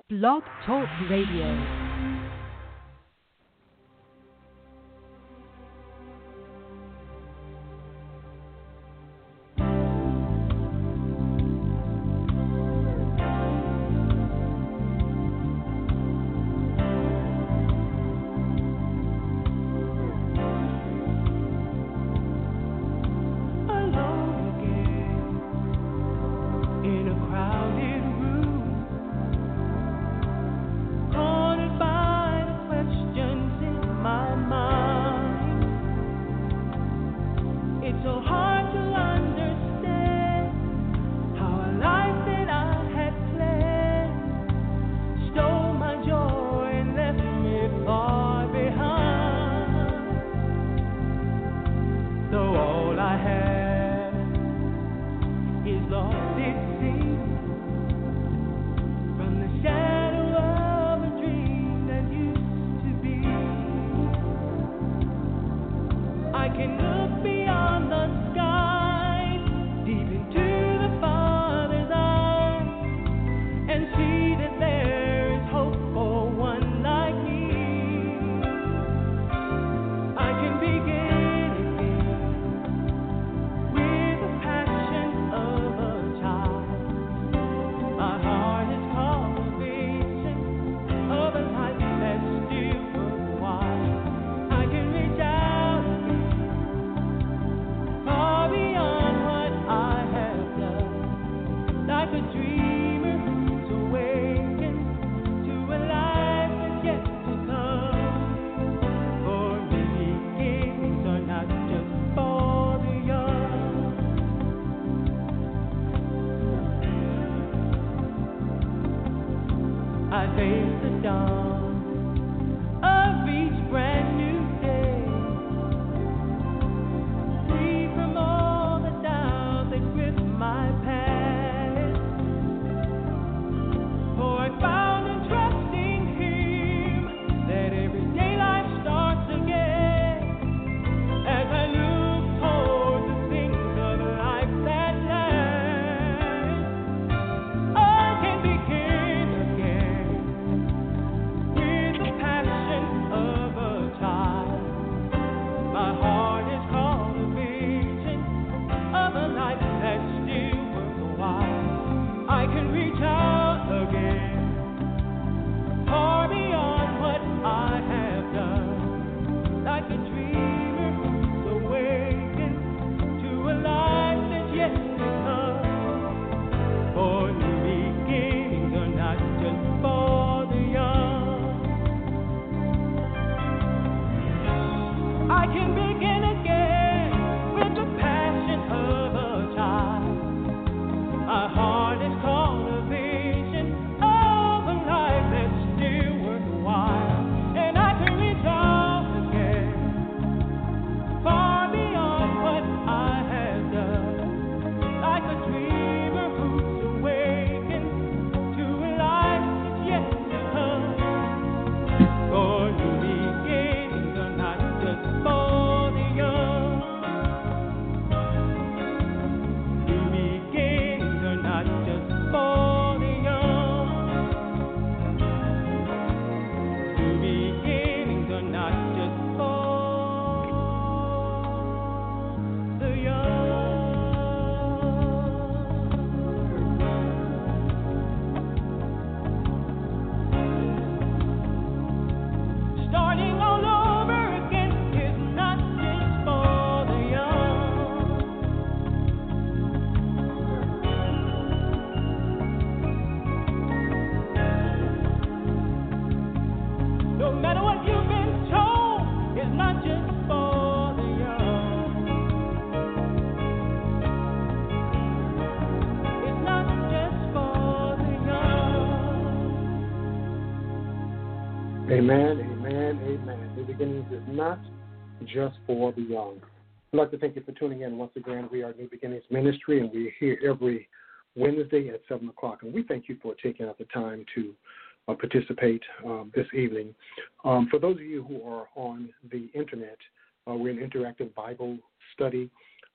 Blog Talk Radio. Amen, amen, amen. New Beginnings is not just for the young. I'd like to thank you for tuning in once again. We are New Beginnings Ministry, and we're here every Wednesday at 7 o'clock. And we thank you for taking out the time to participate this evening. For those of you who are on the Internet, we're an interactive Bible study.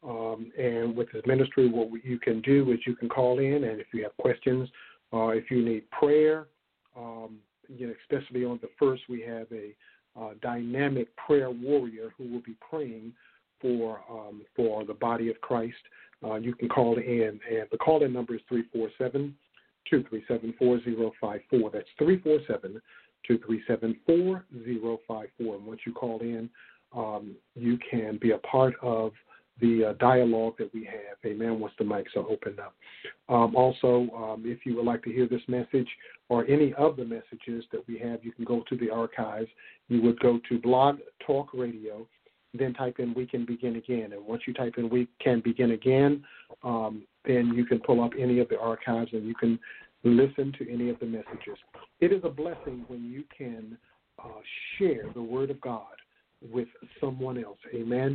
And with this ministry, what you can do is you can call in, and if you have questions, if you need prayer, especially on the first, we have a dynamic prayer warrior who will be praying for the body of Christ. You can call in, and the call-in number is 347-237-4054. That's 347-237-4054. And once you call in, you can be a part of the dialogue that we have. Amen. Once the mics are opened up. Also, if you would like to hear this message or any of the messages that we have, you can go to the archives. You would go to Blog Talk Radio, then type in "We Can Begin Again." And once you type in "We Can Begin Again," then you can pull up any of the archives and you can listen to any of the messages. It is a blessing when you can share the Word of God with someone else. Amen.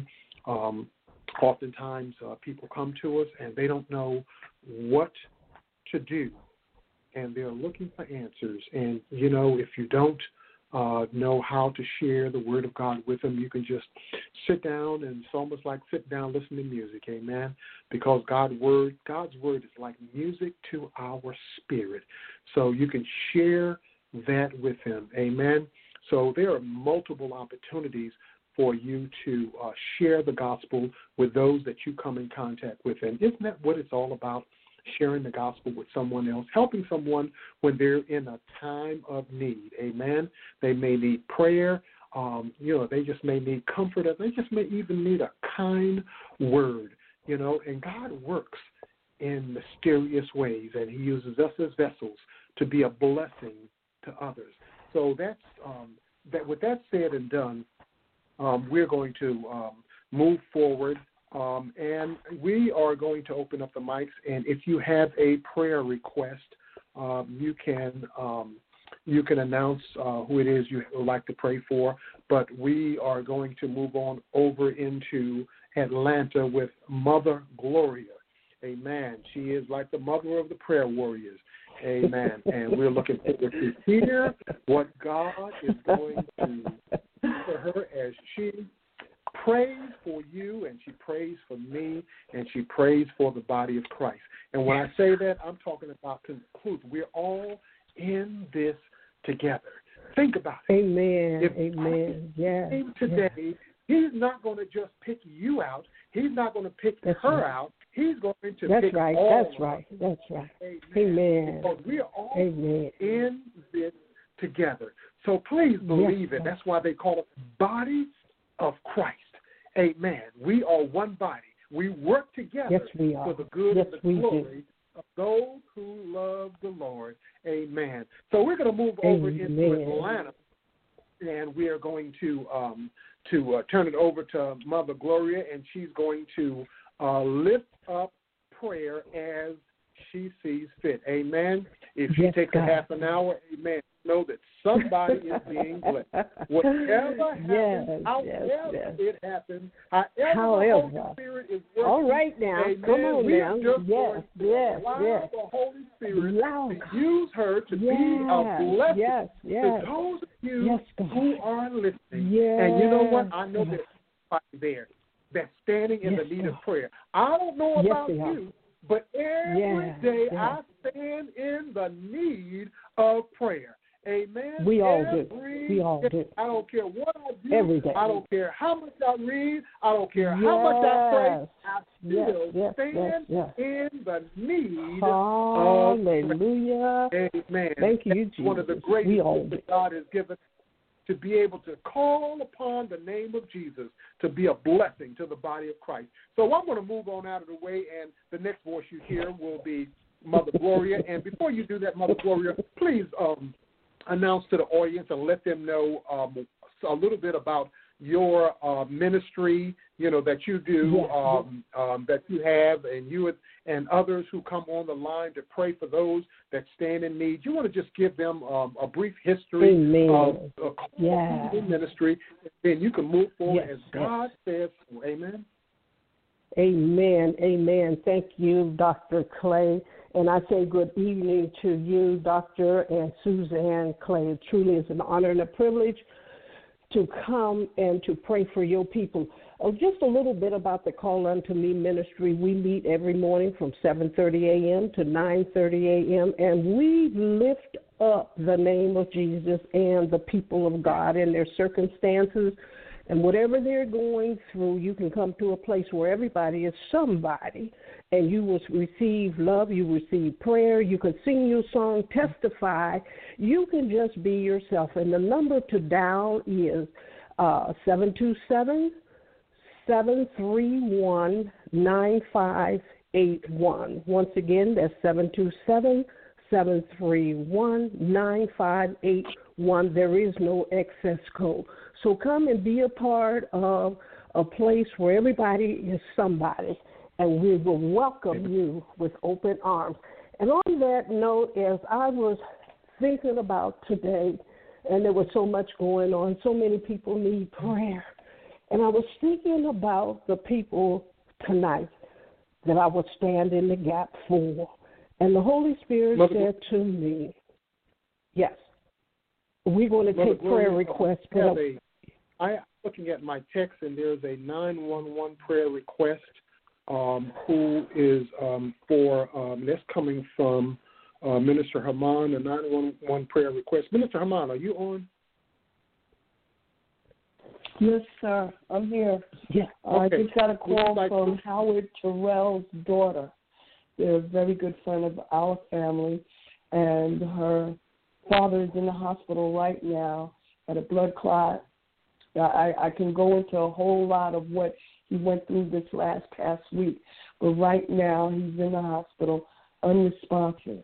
Oftentimes, people come to us and they don't know what to do, and they're looking for answers. And, you know, if you don't know how to share the Word of God with them, you can just sit down, and it's almost like sit down, listen to music, amen, because God's Word is like music to our spirit. So you can share that with them, amen. So there are multiple opportunities for you to share the gospel with those that you come in contact with. And isn't that what it's all about, sharing the gospel with someone else, helping someone when they're in a time of need, amen? They may need prayer. They just may need comfort. They just may even need a kind word, and God works in mysterious ways, and he uses us as vessels to be a blessing to others. So that's that. With that said and done, we're going to move forward, and we are going to open up the mics. And if you have a prayer request, you can announce who it is you would like to pray for. But we are going to move on over into Atlanta with Mother Gloria. Amen. She is like the mother of the prayer warriors. Amen. And we're looking forward to hear what God is going to do for her as she prays for you, and she prays for me, and she prays for the body of Christ. And when I say that, I'm talking about conclude. We're all in this together. Think about it. Amen. If Amen. Yes. Today, he's not going to just pick you out. He's not going to pick her out. He's going to pick all of us. That's right. Amen. Because we are all in this together. So please believe it. That's why they call it the body of Christ. Amen. We are one body. We work together for the good and the glory of those who love the Lord. Amen. So we're going to move over into Atlanta, and we are going to turn it over to Mother Gloria, and she's going to lift up prayer as she sees fit. Amen. If she takes a half an hour, amen, know that somebody is being blessed. Whatever happens, however it happens, however the Holy Spirit is working. All right now. Amen. Come on now. Allow the Holy Spirit to use her to be a blessing to those of you who are listening. And you know what? I know there's somebody there that's standing in the need of prayer. I don't know about you, but every day I stand in the need of prayer. Amen. We all do. I don't care what I do. Every day. I don't care how much I read. I don't care how much I pray. I still stand in the need of prayer. Hallelujah. Amen. Thank you, Jesus. One of the greatest things that God has given, to be able to call upon the name of Jesus to be a blessing to the body of Christ. So I'm going to move on out of the way, and the next voice you hear will be Mother Gloria. And before you do that, Mother Gloria, please announce to the audience and let them know a little bit about your ministry, that you do, that you have, and you and others who come on the line to pray for those that stand in need. You want to just give them a brief history of the ministry, and then you can move forward as God says. Amen. Amen. Amen. Thank you, Dr. Clay. And I say good evening to you, Dr. and Suzanne Clay. It truly is an honor and a privilege to come and to pray for your people. Just a little bit about the Call Unto Me ministry. We meet every morning from 7:30 a.m. to 9:30 a.m., and we lift up the name of Jesus and the people of God in their circumstances. And whatever they're going through, you can come to a place where everybody is somebody, and you will receive love, you receive prayer, you can sing your song, testify. You can just be yourself. And the number to dial is 727-731-9581. Once again, that's 727-731-9581. There is no excess code. So come and be a part of a place where everybody is somebody, and we will welcome you with open arms. And on that note, as I was thinking about today, and there was so much going on, so many people need prayer, and I was thinking about the people tonight that I would stand in the gap for. And the Holy Spirit said to me, yes, we're going to take prayer requests. I'm looking at my text, and there's a 911 prayer request who is that's coming from Minister Haman, a 911 prayer request. Minister Haman, are you on? Yes, sir. I'm here. Yeah. Okay. I just got a call from Howard Terrell's daughter. They're a very good friend of our family, and her father is in the hospital right now at a blood clot. I can go into a whole lot of what he went through this past week, but right now he's in the hospital, unresponsive.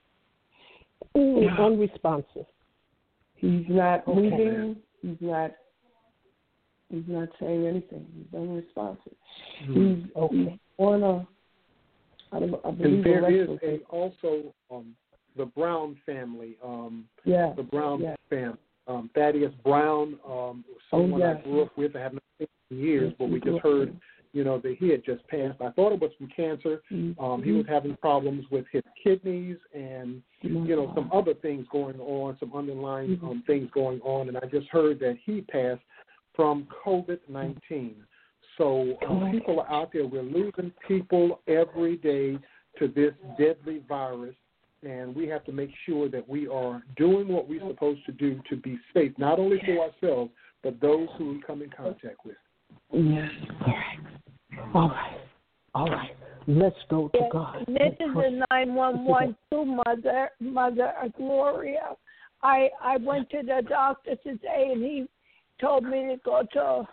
Unresponsive. He's not moving. He's not saying anything. He's unresponsive. He's on a. I believe and there is also the Brown family. The Brown family. Thaddeus Brown, someone I grew up with. I haven't seen in years, but we just heard, that he had just passed. I thought it was from cancer. He was having problems with his kidneys and, some other things going on, some underlying things going on. And I just heard that he passed from COVID-19. So people are out there. We're losing people every day to this deadly virus. And we have to make sure that we are doing what we're supposed to do to be safe, not only for ourselves, but those who we come in contact with. Yes. All right. Let's go to God. This is a 911 too, Mother Gloria. I went to the doctor today, and he told me to go to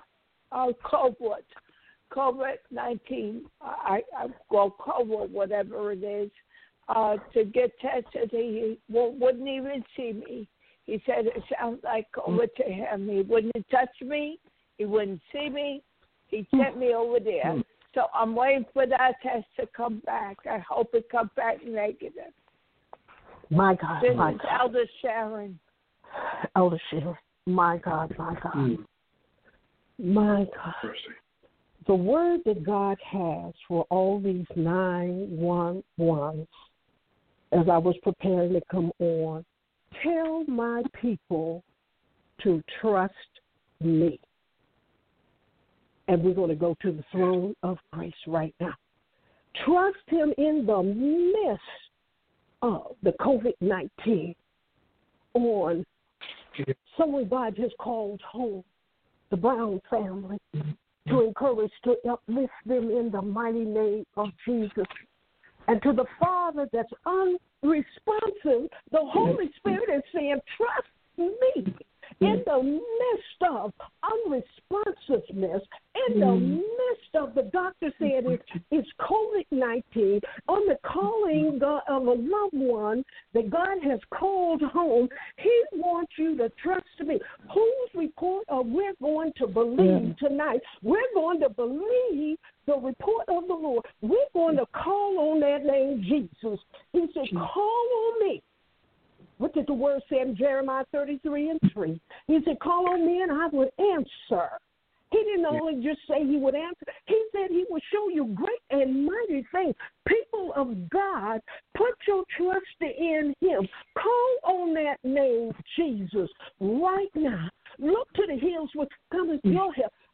COVID-19. I go COVID, whatever it is. To get tested, he wouldn't even see me. He said it sounds like COVID to him. He wouldn't touch me. He wouldn't see me. He sent me over there. So I'm waiting for that test to come back. I hope it comes back negative. My God, this my is God. Elder Sharon. Elder Sharon. My God, my God. My God. The word that God has for all these 911s, as I was preparing to come on, tell my people to trust me. And we're going to go to the throne of grace right now. Trust him in the midst of the COVID-19 on someone God has called home, the Brown family, to encourage, to uplift them in the mighty name of Jesus. And to the Father that's unresponsive, the Holy Spirit is saying, trust me. In the midst of unresponsiveness, in the midst of the doctor saying it's COVID-19, on the calling of a loved one that God has called home, he wants you to trust me. Whose report are we going to believe tonight? We're going to believe the report of the Lord. We're going to call on that name, Jesus. He said, call on me. What did the word say in Jeremiah 33:3? He said, call on me and I would answer. He didn't only just say he would answer. He said he would show you great and mighty things. People of God, put your trust in him. Call on that name, Jesus, right now. Look to the hills which cometh your help.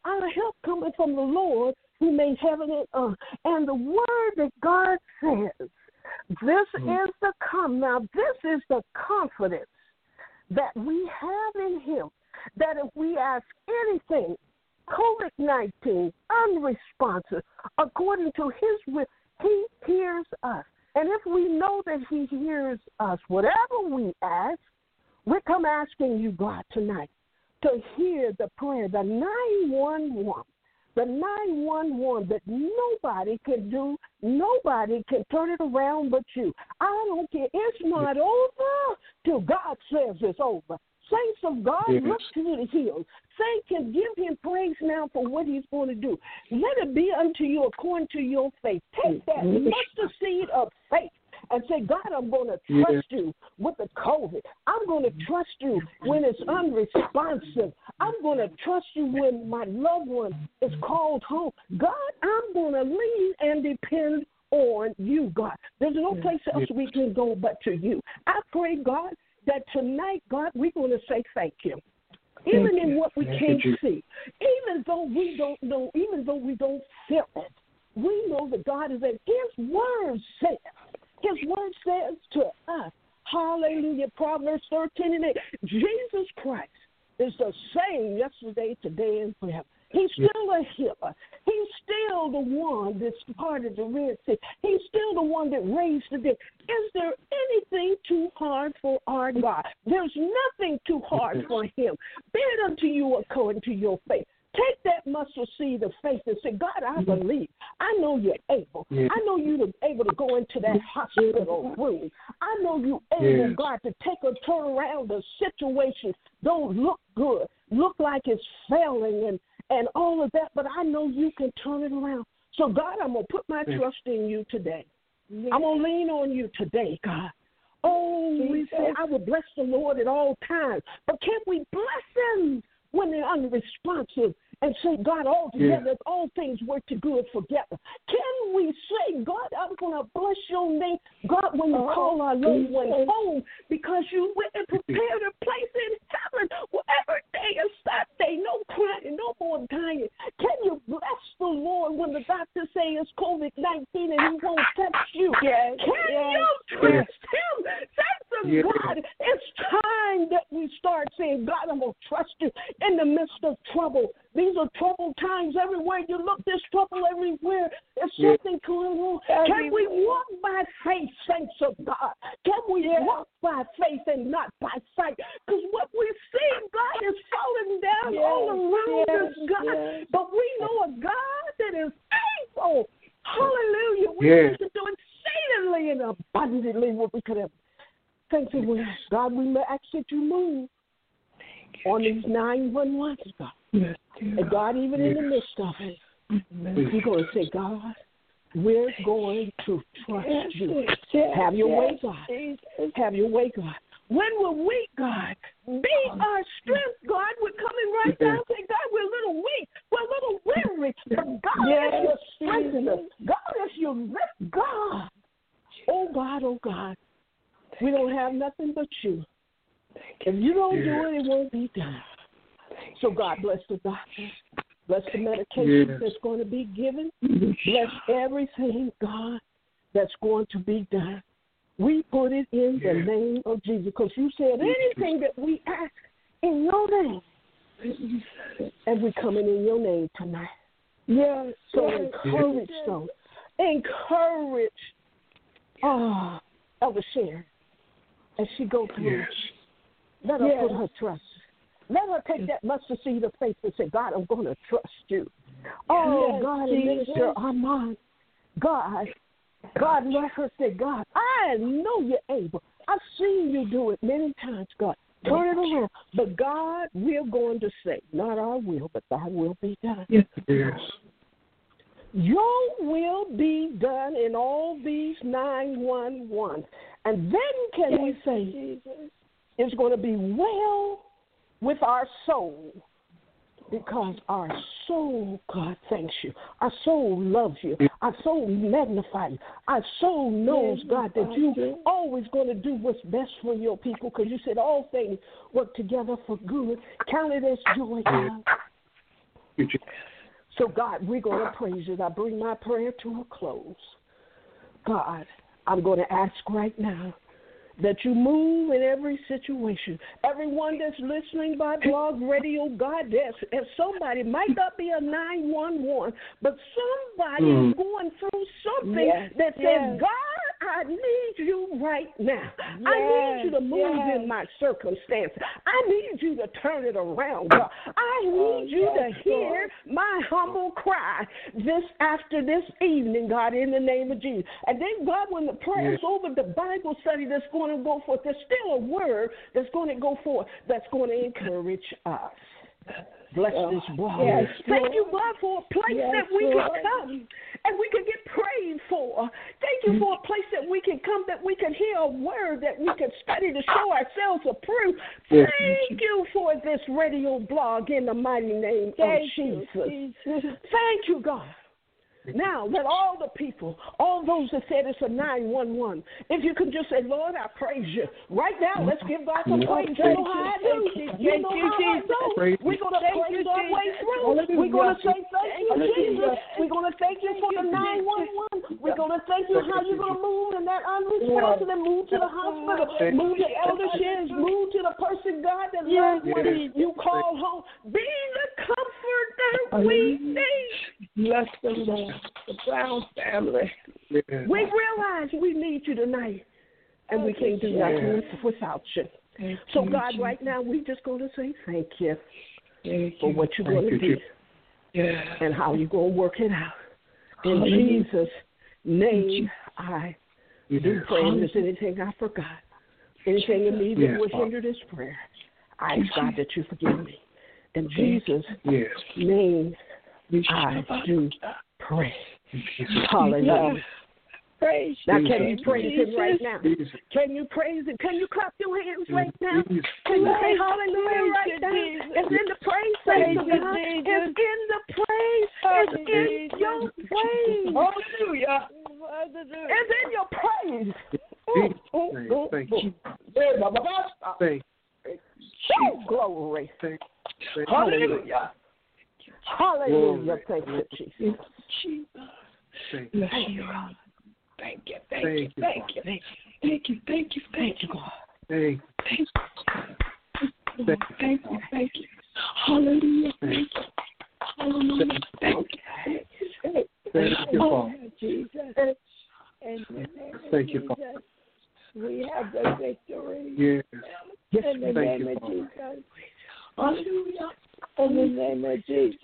our help coming from the Lord who made heaven and earth. And the word that God says, this is the this is the confidence that we have in him, that if we ask anything, COVID-19, unresponsive, according to his will, he hears us. And if we know that he hears us, whatever we ask, we come asking you, God, tonight to hear the prayer, the 911, the 911 that nobody can do, nobody can turn it around but you. I don't care. It's not over till God says it's over. Saints of God, look to the hills. Saints can give him praise now for what he's going to do. Let it be unto you according to your faith. Take that mustard seed of faith and say, God, I'm going to trust you with the COVID. I'm going to trust you when it's unresponsive. I'm going to trust you when my loved one is called home. God, I'm going to lean and depend on you, God. There's no place else we can go but to you. I pray, God, that tonight, God, we're going to say thank you. Even in what we can't see, even though we don't know, even though we don't feel it, we know that God is at his word says to us, hallelujah, Proverbs 13:8, Jesus Christ is the same yesterday, today, and forever. He's still a healer. He's still the one that parted the Red Sea. He's still the one that raised the dead. Is there anything too hard for our God? There's nothing too hard for him. Be it unto you according to your faith. Take that mustard seed of faith and say, God, I believe. I know you're able. I know you're able to go into that hospital room. I know you're able, God, to take a turn around the situation. Don't look good. Look like it's failing and all of that, but I know you can turn it around. So, God, I'm going to put my trust in you today. I'm going to lean on you today, God. Oh, we say, I will bless the Lord at all times. But can we bless him when they're unresponsive and say, God, all together, all things work to good together? Can we say, God, I'm going to bless your name, God, when you call our loved one home, because you went and prepared a place in heaven wherever day is that day, no crying, no more dying. Can you bless the Lord when the doctors say it's COVID-19 and he won't touch you? Can you trust him? Thanks to God, it's time that we start saying, God, I'm going to trust you in the midst of trouble. These are troubled times everywhere you look. There's trouble everywhere. There's something going on. Can we walk by faith, saints of God? Can we walk by faith and not by sight? Because what we see, God, is falling down all around us, God. But we know a God that is able. Hallelujah. We need to do exceedingly and abundantly what we could have. Thank you, God. We may ask that you move on these 911s, God. And God, even in the midst of it, we're going to say, God, we're going to trust you. Have your way, God. Have your way, God. When we're weak, God, be our strength, God. We're coming right down and say, God, we're a little weak. We're a little weary. But God, if you strengthen us, God, if you lift, God, oh, God, we don't have nothing but you. If you don't do it, it won't be done. So, God, bless the doctors. Bless the medication that's going to be given. Bless everything, God, that's going to be done. We put it in the name of Jesus, because you said anything that we ask in your name, and we're coming in your name tonight. Yes. So encourage them. Encourage Elder Sharon as she goes through. Let her put her trust. Let her take that mustard seed of faith and say, God, I'm going to trust you. Oh, God, and Minister Armand, God, let her say, God, I know you're able. I've seen you do it many times, God. Turn it around. But, God, we're going to say, not our will, but thy will be done. Yes. Your will be done in all these 911. And then can we say, it's going to be well with our soul, because our soul, God, thanks you. Our soul loves you. Our soul magnifies you. Our soul knows, God, that you always going to do what's best for your people, because you said all things work together for good. Count it as joy, God. So, God, we're going to praise you. I bring my prayer to a close. God, I'm going to ask right now that you move in every situation. Everyone that's listening by blog radio, God, and somebody might not be a 911, but somebody is going through something that says, God, I need you right now. I need you to move in my circumstances. I need you to turn it around, God. I need you to hear my humble cry after this evening, God, in the name of Jesus. And then, God, when the prayer's over, the Bible study that's going to go forth, there's still a word that's going to go forth that's going to encourage us. Bless this blog. Thank you, God, for a place that we can come and we can get prayed for. Thank you for a place that we can come, that we can hear a word, that we can study to show ourselves approved. Thank you for this radio blog in the mighty name of Jesus. Thank you, God. Now, let all the people, all those that said it's a 911, if you can just say, Lord, I praise you. Right now, let's give God some praise. You know how I do. You know how I do. We're going to praise our way through. We're going to say thank you, Jesus. We're going to thank you for the 911. We're going to thank you how you're going to move in that unresponsive and move to the hospital, move to elder shares, move to the person, God, that loves when you call home. Be the comforter we need. Bless them, Lord. The Brown family. We realize we need you tonight, and we can't do nothing without you. So, God, right now, we're just going to say thank you for what you're going to do and how you're going to work it out. In Jesus' name, I do pray. If there's anything I forgot, anything in me that would hinder this prayer, I ask, God, that you forgive me. In Jesus' name, I do pray. Hallelujah. Praise now, can you praise him right now? Can you praise him? Can you clap your hands right now? Can you say hallelujah right now? It's in the praise, praise of God. It's in the praise. It's in your praise. Hallelujah. It's in your praise. Thank you. Thank you. Glory. Hallelujah. Hallelujah. Thank you, Jesus. Thank you. Thank you, God. Thank you. Thank you. Thank you. Thank you. Thank you. Thank you, God. Thank you. Thank you. Hallelujah. Thank you. Hallelujah. Thank you. Thank you, Father. Jesus. Thank you, Father. We have the victory. Yes. In the name of Jesus. Hallelujah. In the name of Jesus.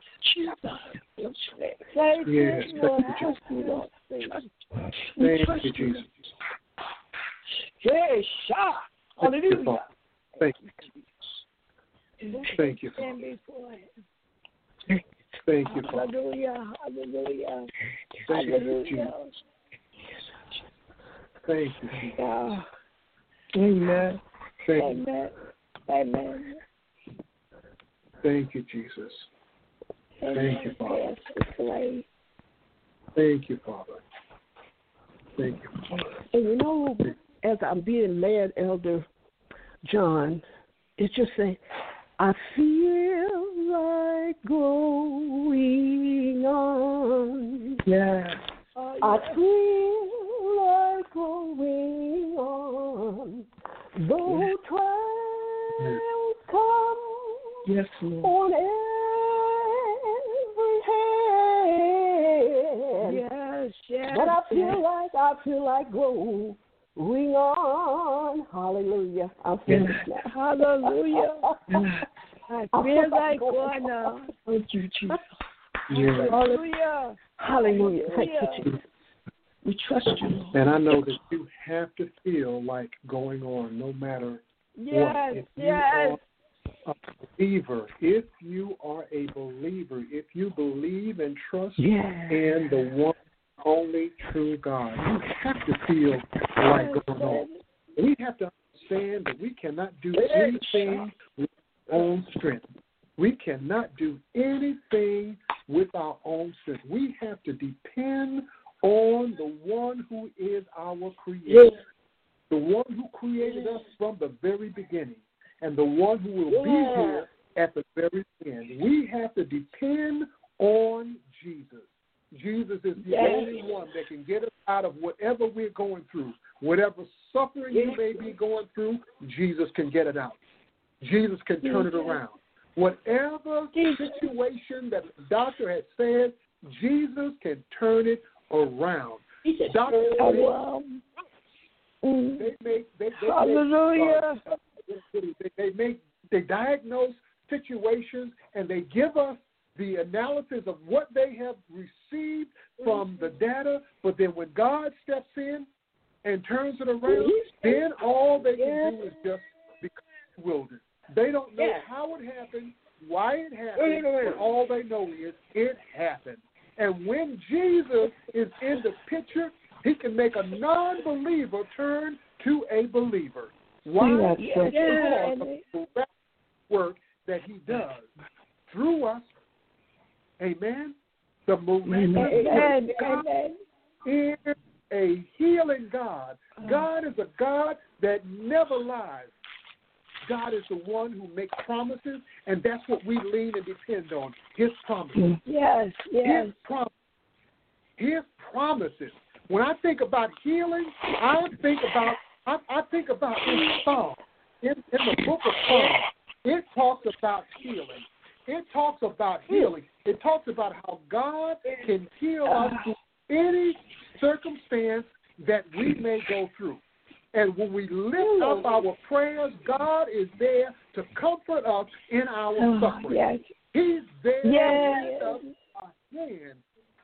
Thank you, Lord. Thank you, Jesus. Yes, hallelujah. Thank you. Thank you. Stand before him. Thank you, Father. Hallelujah. Hallelujah. Thank you, Jesus. Thank you, Jesus. Amen. Amen. Amen. Thank you, Jesus. Thank you, Father. Thank you, Father. Thank you, Father. And you know, as I'm being led, Elder John, it's just saying, I feel like going on. Yeah. I feel like going on. Though trials come on every hand. Yes. But I feel like going on. Hallelujah. I'm finished now. Hallelujah. I feel like going on. Thank you, Jesus. Yeah. Hallelujah. Hallelujah. Thank you, Jesus. We trust you, Lord. And I know that you have to feel like going on no matter what. If you are a believer, if you are a believer, if you believe and trust in the one only true God, you have to feel like going on. We have to understand that we cannot do anything with our own strength. We cannot do anything with our own strength. We have to depend on the one who is our creator, the one who created us from the very beginning, and the one who will be here at the very end. We have to depend on Jesus. Jesus is the only one that can get us out of whatever we're going through. Whatever suffering you may be going through, Jesus can get it out. Jesus can turn it around. Whatever situation that the doctor has said, Jesus can turn it around. Doctors, they diagnose situations and they give us the analysis of what they have received from the data, but then when God steps in and turns it around, then all they can do is just become bewildered. They don't know how it happened, why it happened, but all they know is it happened. And when Jesus is in the picture, he can make a non-believer turn to a believer. Why? Because of the work that he does through us. Amen. The miraculous God is a healing God. God is a God that never lies. God is the one who makes promises, and that's what we lean and depend on, his promises. Yes. His promises. When I think about healing, I think about in Psalm, in the book of Psalms, it talks about healing. It talks about healing. It talks about how God can heal us through any circumstance that we may go through. And when we lift up our prayers, God is there to comfort us in our suffering. Yes. He's there with us our hand.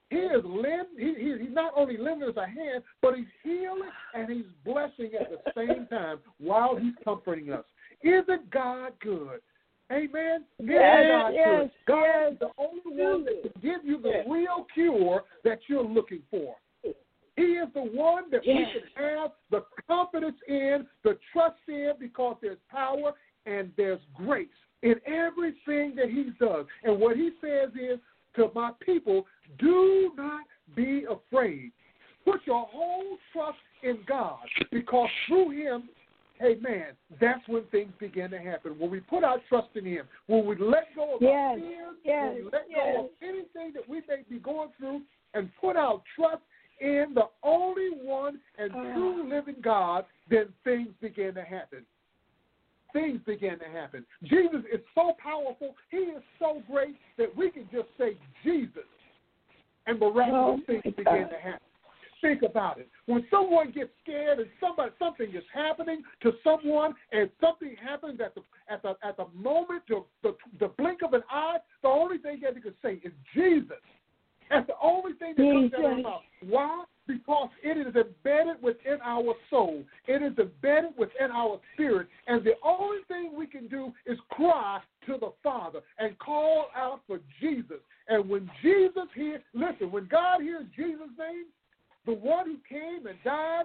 He's not only lending us a hand, but he's healing and he's blessing at the same time while he's comforting us. Isn't God good? Amen? Yes. God is the only one that can give you the real cure that you're looking for. He is the one that we can have the confidence in, the trust in, because there's power and there's grace in everything that he does. And what he says is, to my people, do not be afraid. Put your whole trust in God, because through him, amen, that's when things begin to happen. When we put our trust in him, when we let go of our fears, when we let go of anything that we may be going through and put our trust in the only one and true living God, then things begin to happen. Things begin to happen. Jesus is so powerful. He is so great that we can just say Jesus, and miraculous things begin to happen. Think about it. When someone gets scared and something is happening to someone, and something happens at the moment, the blink of an eye, the only thing that you can say is Jesus. That's the only thing that comes out of our mouth. Why? Because it is embedded within our soul. It is embedded within our spirit. And the only thing we can do is cry to the Father and call out for Jesus. And when Jesus hears, listen, when God hears Jesus' name, the one who came and died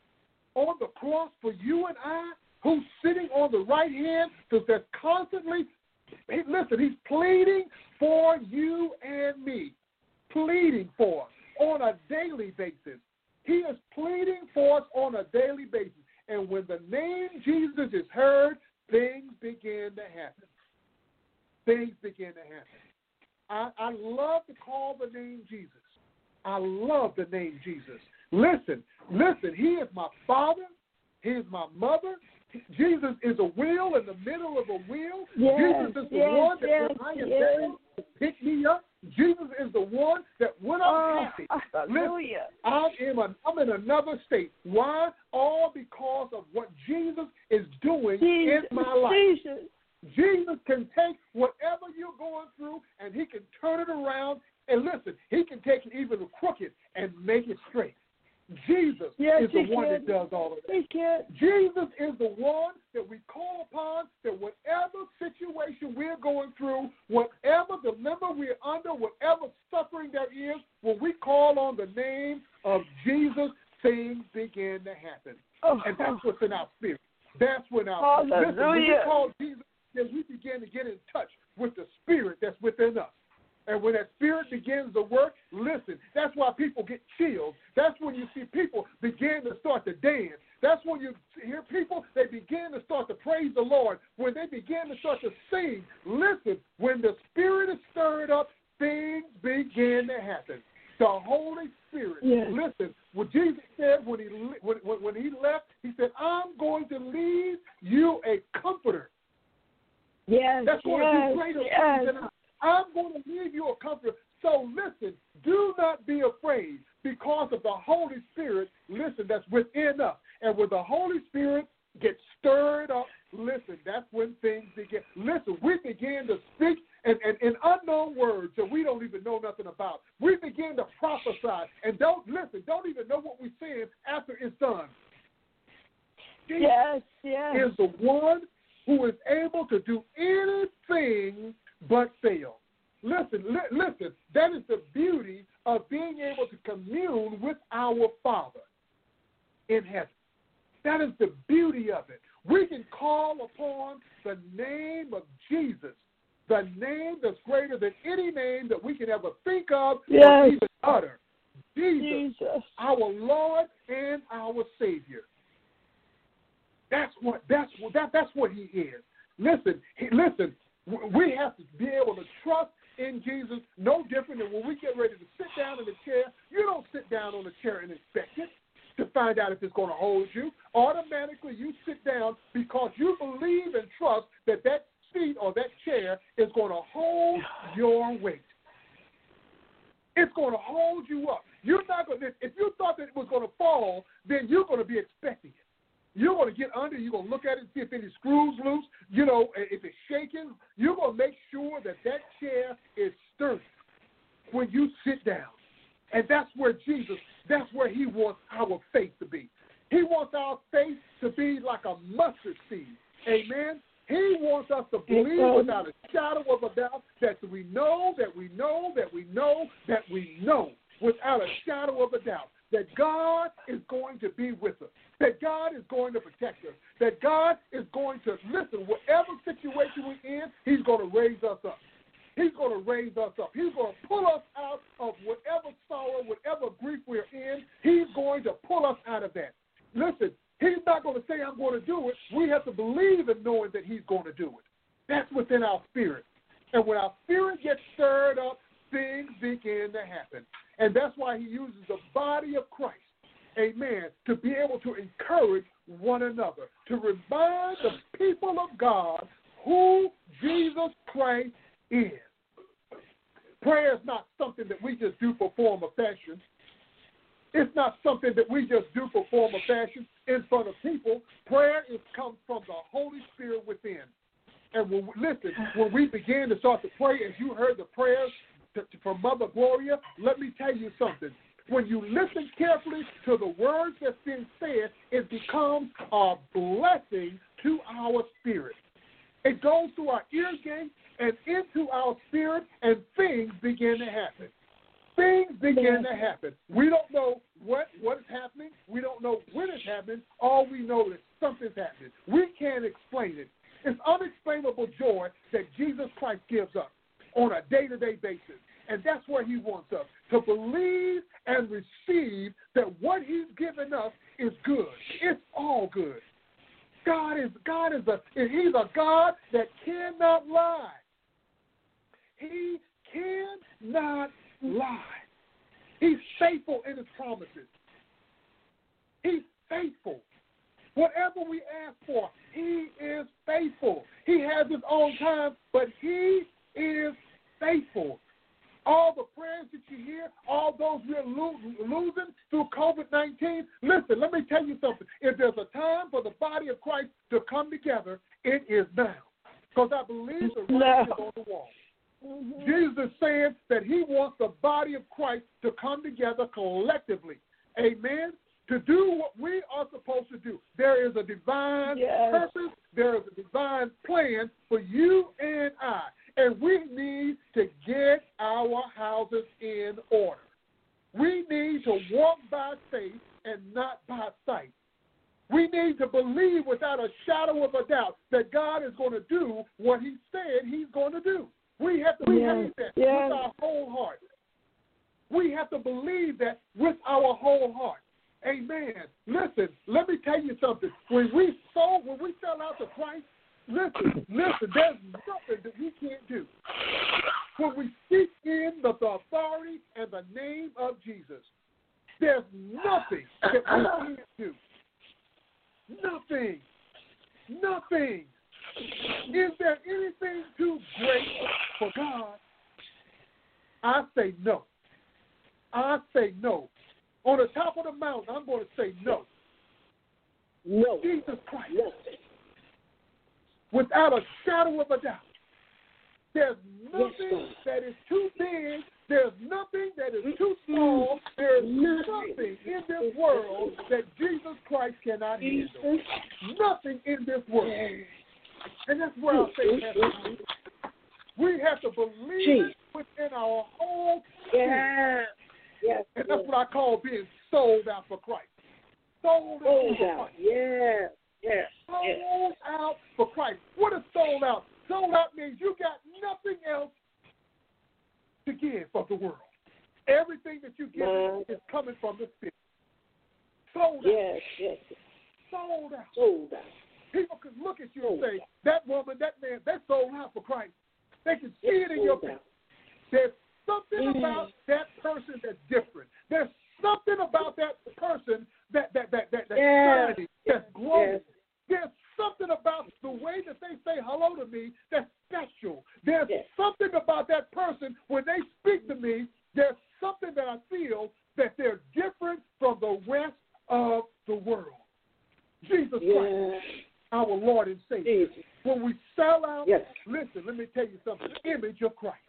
on the cross for you and I, who's sitting on the right hand, because that's constantly, listen, he's pleading for you and me. Pleading for us on a daily basis. He is pleading for us on a daily basis. And when the name Jesus is heard, things begin to happen. Things begin to happen. I love to call the name Jesus. I love the name Jesus. Listen, he is my father. He is my mother. Jesus is a wheel in the middle of a wheel. Jesus is the one that when I am down to pick me up. Jesus is the one that when I'm happy, listen, I'm in another state. Why? All because of what Jesus is doing in my life. Jesus can take whatever you're going through and he can turn it around. And listen, he can take it even crooked and make it straight. Jesus is the one that does all of that. Jesus is the one that we call upon, that whatever situation we're going through, whatever dilemma we're under, whatever suffering there is, when we call on the name of Jesus, things begin to happen. And that's what's in our spirit. That's when listen, when we call Jesus, then we begin to get in touch with the spirit that's within us. And when that spirit begins to work, listen, that's why people get chills. That's when you see people begin to start to dance. That's when you hear people, they begin to start to praise the Lord. When they begin to start to sing, listen, when the spirit is stirred up, things begin to happen. The Holy Spirit, listen, what Jesus said when he left, he said, I'm going to leave you a comforter. Yes, that's going to do greater things than I'm going to leave you a comforter. So listen, do not be afraid because of the Holy Spirit, listen, that's within us. And when the Holy Spirit gets stirred up, listen, that's when things begin. Listen, we begin to speak in unknown words that we don't even know nothing about. We begin to prophesy and don't even know what we're saying after it's done. Jesus is the one who is able to do anything but fail. Listen, that is the beauty of being able to commune with our Father in heaven. That is the beauty of it. We can call upon the name of Jesus, the name that's greater than any name that we can ever think of or even utter. Jesus, our Lord and our Savior. That's what he is. Listen, we have to be able to trust in Jesus no different than when we get ready to sit down in the chair. You don't sit down on the chair and expect it to find out if it's going to hold you. Automatically, you sit down because you believe and trust that seat or that chair is going to hold your weight. It's going to hold you up. You're not going to. If you thought that it was going to fall, then you're going to be expecting it. You're going to get under. You're going to look at it and see if any screws loose. You know, if it's shaking, you're going to make sure that chair is sturdy when you sit down. And that's where he wants our faith to be. He wants our faith to be like a mustard seed. Amen? He wants us to believe without a shadow of a doubt that we know, without a shadow of a doubt, that God is going to be with us, that God is going to protect us, that God is going to, listen, whatever situation we're in, he's going to raise us up. He's going to raise us up. He's going to pull us out of whatever sorrow, whatever grief we're in. He's going to pull us out of that. Listen, he's not going to say, I'm going to do it. We have to believe in knowing that he's going to do it. That's within our spirit. And when our spirit gets stirred up, things begin to happen. And that's why he uses the body of Christ, amen, to be able to encourage one another, to remind the people of God who Jesus Christ is. Prayer is not something that we just do for form of fashion. It's not something that we just do for form of fashion in front of people. Prayer comes from the Holy Spirit within. And when we begin to start to pray, as you heard the prayers from Mother Gloria, let me tell you something. When you listen carefully to the words that's being said, it becomes a blessing to our spirit. It goes through our ear gate and into our spirit, and things begin to happen. Things begin to happen. We don't know what is happening. We don't know when it's happening. All we know is something's happening. We can't explain it. It's unexplainable joy that Jesus Christ gives us on a day-to-day basis. And that's where he wants us, to believe and receive that what he's given us is good. It's all good. He's a God that cannot lie. He cannot lie. He's faithful in his promises. He's faithful. Whatever we ask for, he is faithful. He has his own time, but he is faithful. All the prayers that you hear, all those we're losing through COVID-19, listen, let me tell you something. If there's a time for the body of Christ to come together, it is now. Because I believe the writing is on the wall. Mm-hmm. Jesus is saying that he wants the body of Christ to come together collectively. Amen? To do what we are supposed to do. There is a divine purpose. There is a divine plan for you and I. And we need to get our houses in order. We need to walk by faith and not by sight. We need to believe without a shadow of a doubt that God is going to do what he said he's going to do. We have to believe that with our whole heart. We have to believe that with our whole heart. Amen. Listen, let me tell you something. When we sell out to Christ, listen, there's nothing that we can't do. When we speak in the authority and the name of Jesus, there's nothing that we can't do. Nothing. Nothing. Is there anything too great for God? I say no. I say no. On the top of the mountain, I'm going to say no. No. Jesus Christ. Nothing. Without a shadow of a doubt. There's nothing that is too big. There's nothing that is too small. There's nothing in this world that Jesus Christ cannot handle. Nothing in this world. And that's where I say we have to believe it within our whole spirit. Yes. And that's what I call being sold out for Christ. Sold out for Christ. Yes. Sold out for Christ. What is sold out? Sold out means you got nothing else to give of the world. Everything that you give is coming from the Spirit. Sold out. Yes. Sold out. Sold out. People can look at you and say, that woman, that man, they're sold out for Christ. They can see it in your face. There's something about that person that's different. There's something about that person that's shining, that's glowing. There's something about the way that they say hello to me that's special. There's something about that person when they speak to me. There's something that I feel that they're different from the rest of the world. Jesus Christ, our Lord and Savior. When we sell out, listen, let me tell you something, the image of Christ.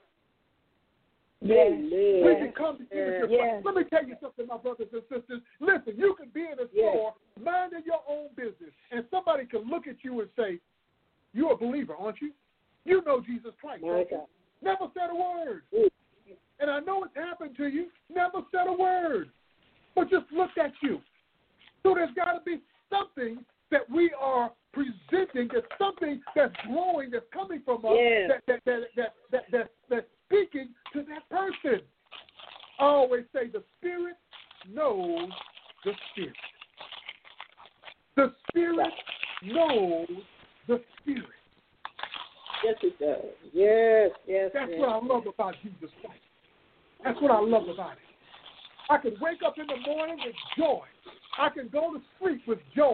We become the image of Christ. Let me tell you something, my brothers and sisters. Listen, you can be in a store, minding your own business, and somebody can look at you and say, you're a believer, aren't you? You know Jesus Christ. Never said a word. And I know it's happened to you. Never said a word. But just looked at you. So there's got to be something that we are presenting. There's something that's growing, that's coming from us, that's speaking to that person. I always say the Spirit knows the Spirit. The Spirit knows the Spirit. Yes, it does. Yes. That's what I love about Jesus Christ. That's what I love about it. I can wake up in the morning with joy. I can go to sleep with joy.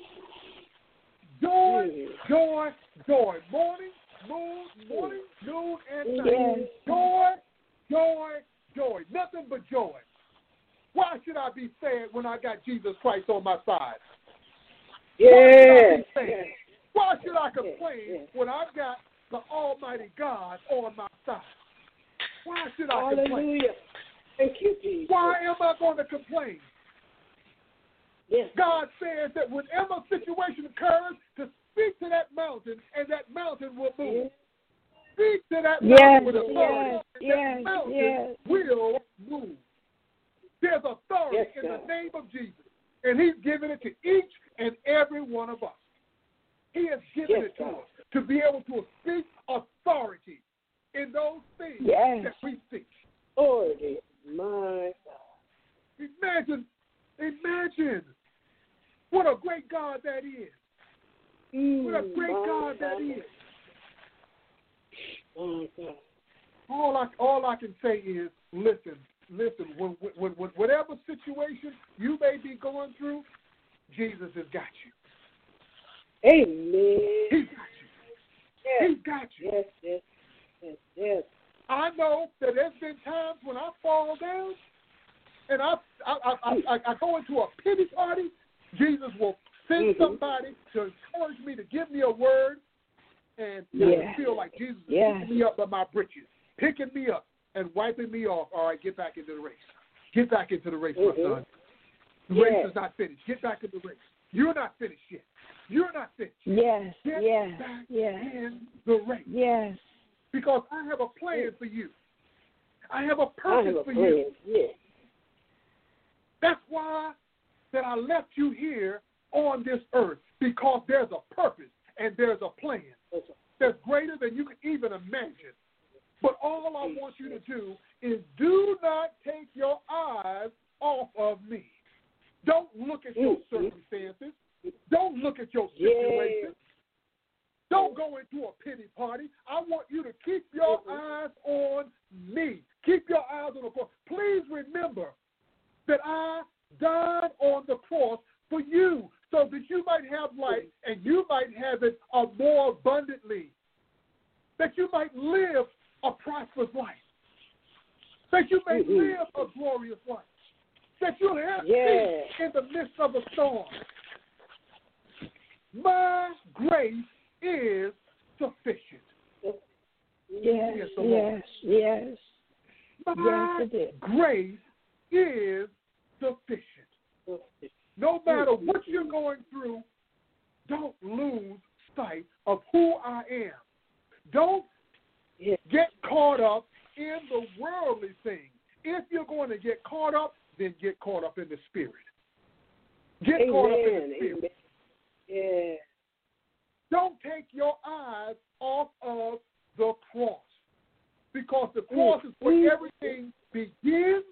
Joy. Morning, noon, and night. Joy. Nothing but joy. Why should I be sad when I got Jesus Christ on my side? Why should I complain when I've got the Almighty God on my side? Why should I complain? Hallelujah. Thank you, Jesus. Why am I going to complain? Yes. God says that whenever a situation occurs, to speak to that mountain, and that mountain will move. Speak to that mountain with authority, and that mountain will move. There's authority in the name of Jesus, and He's given it to each and every one of us. He has given it to us to be able to speak authority in those things that we speak. Authority, my God. Imagine what a great God that is. What a great God that is. Oh, God. All I can say is, listen. When whatever situation you may be going through, Jesus has got you. Amen. He's got you. He's got you. Yes. I know that there's been times when I fall down and I go into a pity party. Jesus will send somebody to encourage me, to give me a word, and I feel like Jesus is picking me up by my britches, picking me up and wiping me off. All right, get back into the race. Get back into the race, my son. The race is not finished. Get back in the race. You're not finished yet. You're not finished. Get back in the race. Yes. Because I have a plan for you. I have a purpose for you. Yes. That's why that I left you here on this earth, because there's a purpose and there's a plan that's greater than you can even imagine. a pity party. I want you to keep your eyes on me. Keep your eyes on the cross. Please remember that I died on the cross for you so that you might have life and you might have it more abundantly, that you might live a prosperous life, that you may live a glorious life, that you'll have peace in the midst of a storm. My grace is sufficient. Yes. My grace is sufficient. No matter what you're going through, don't lose sight of who I am. Don't get caught up in the worldly things. If you're going to get caught up, then get caught up in the Spirit. Get caught up in the Spirit. Yeah. Don't take your eyes off of the cross, because the cross is where everything begins.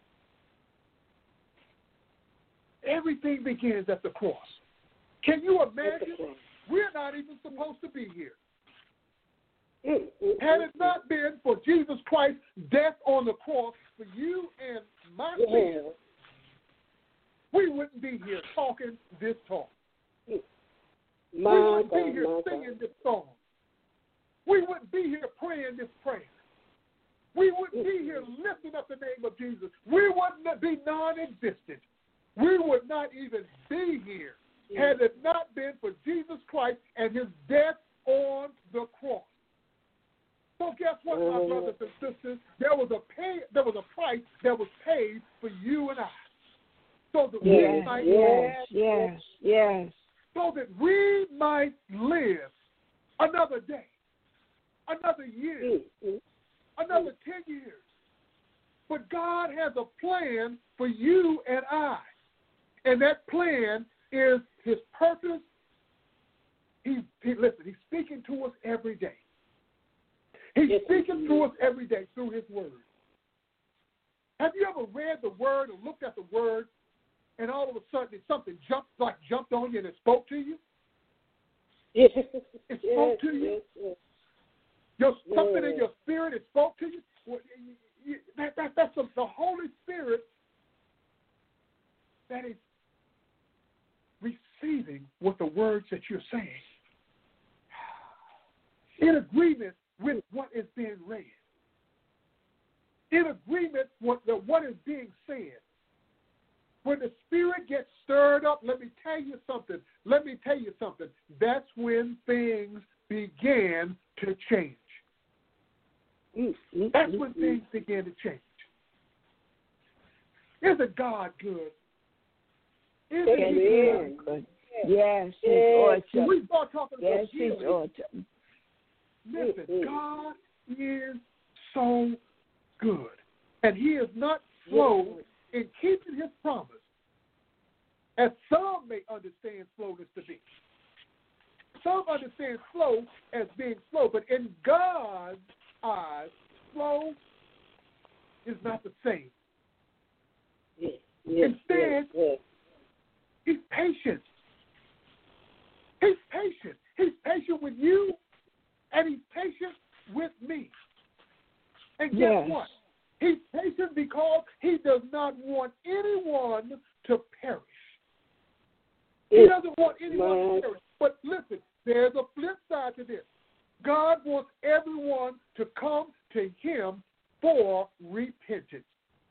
Everything begins at the cross. Can you imagine? We're not even supposed to be here. Had it not been for Jesus Christ's death on the cross for you and my sins, we wouldn't be here talking this talk. We wouldn't be here singing this song. We wouldn't be here praying this prayer. We wouldn't be here lifting up the name of Jesus. We wouldn't be non-existent. We would not even be here had it not been for Jesus Christ and his death on the cross. So guess what, my brothers and sisters? There was a price that was paid for you and I. So that we might so that we might live another day, another year, another 10 years. But God has a plan for you and I. And that plan is his purpose. Listen, he's speaking to us every day. He's speaking to us every day through his word. Have you ever read the word or looked at the word, and all of a sudden something jumped on you and it spoke to you? Yes. It spoke to you? Something in your spirit, it spoke to you? Well, that's the Holy Spirit that is receiving what the words that you're saying, in agreement with what is being read, in agreement with what is being said. When the Spirit gets stirred up, let me tell you something. That's when things began to change. That's when things began to change. Isn't God good? Isn't he good? Yes, he's awesome. We start talking about he's awesome. Listen, God is so good. And he is not slow in keeping his promise, as some may understand slowness to be. Some understand slow as being slow, but in God's eyes, slow is not the same. Instead, he's patient. He's patient. He's patient with you, and he's patient with me. And guess what? He's patient because he does not want anyone to perish. He doesn't want anyone to perish. But listen, there's a flip side to this. God wants everyone to come to him for repentance.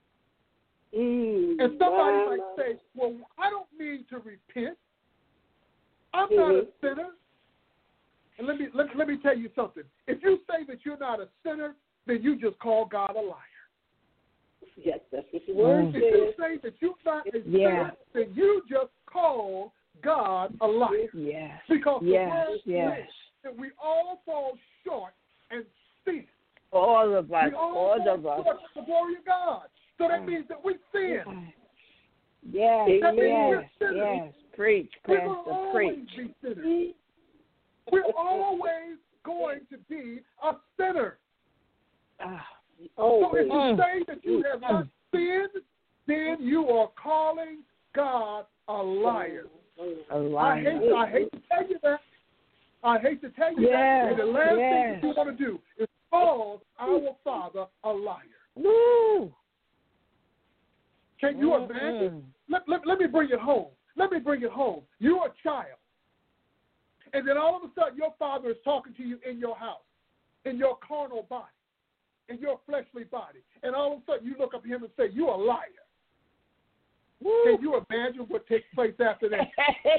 And somebody might say, well, I don't need to repent. I'm not a sinner. And let me tell you something. If you say that you're not a sinner, then you just call God a liar. Yes, that's what the word says. If you say that you're not a sinner, then you just call God a liar. Yes. Because the word says that we all fall short and sin. All of us. We all fall short of the glory of God. So that means that we sin. Yes. That means we're sinners. Yes. Preach, We're Pastor, always preach. be sinners. We're always going to be a sinner. So if you say that you have not sinned, then you are calling God a liar. A liar. I hate to tell you that. I hate to tell you that. And the last thing that you want to do is call our Father a liar. No. Can you imagine? Let me bring it home. Let me bring it home. You're a child. And then all of a sudden your father is talking to you in your house, in your carnal body, in your fleshly body. And all of a sudden you look up at him and say, you're a liar. Woo. Can you imagine what takes place after that?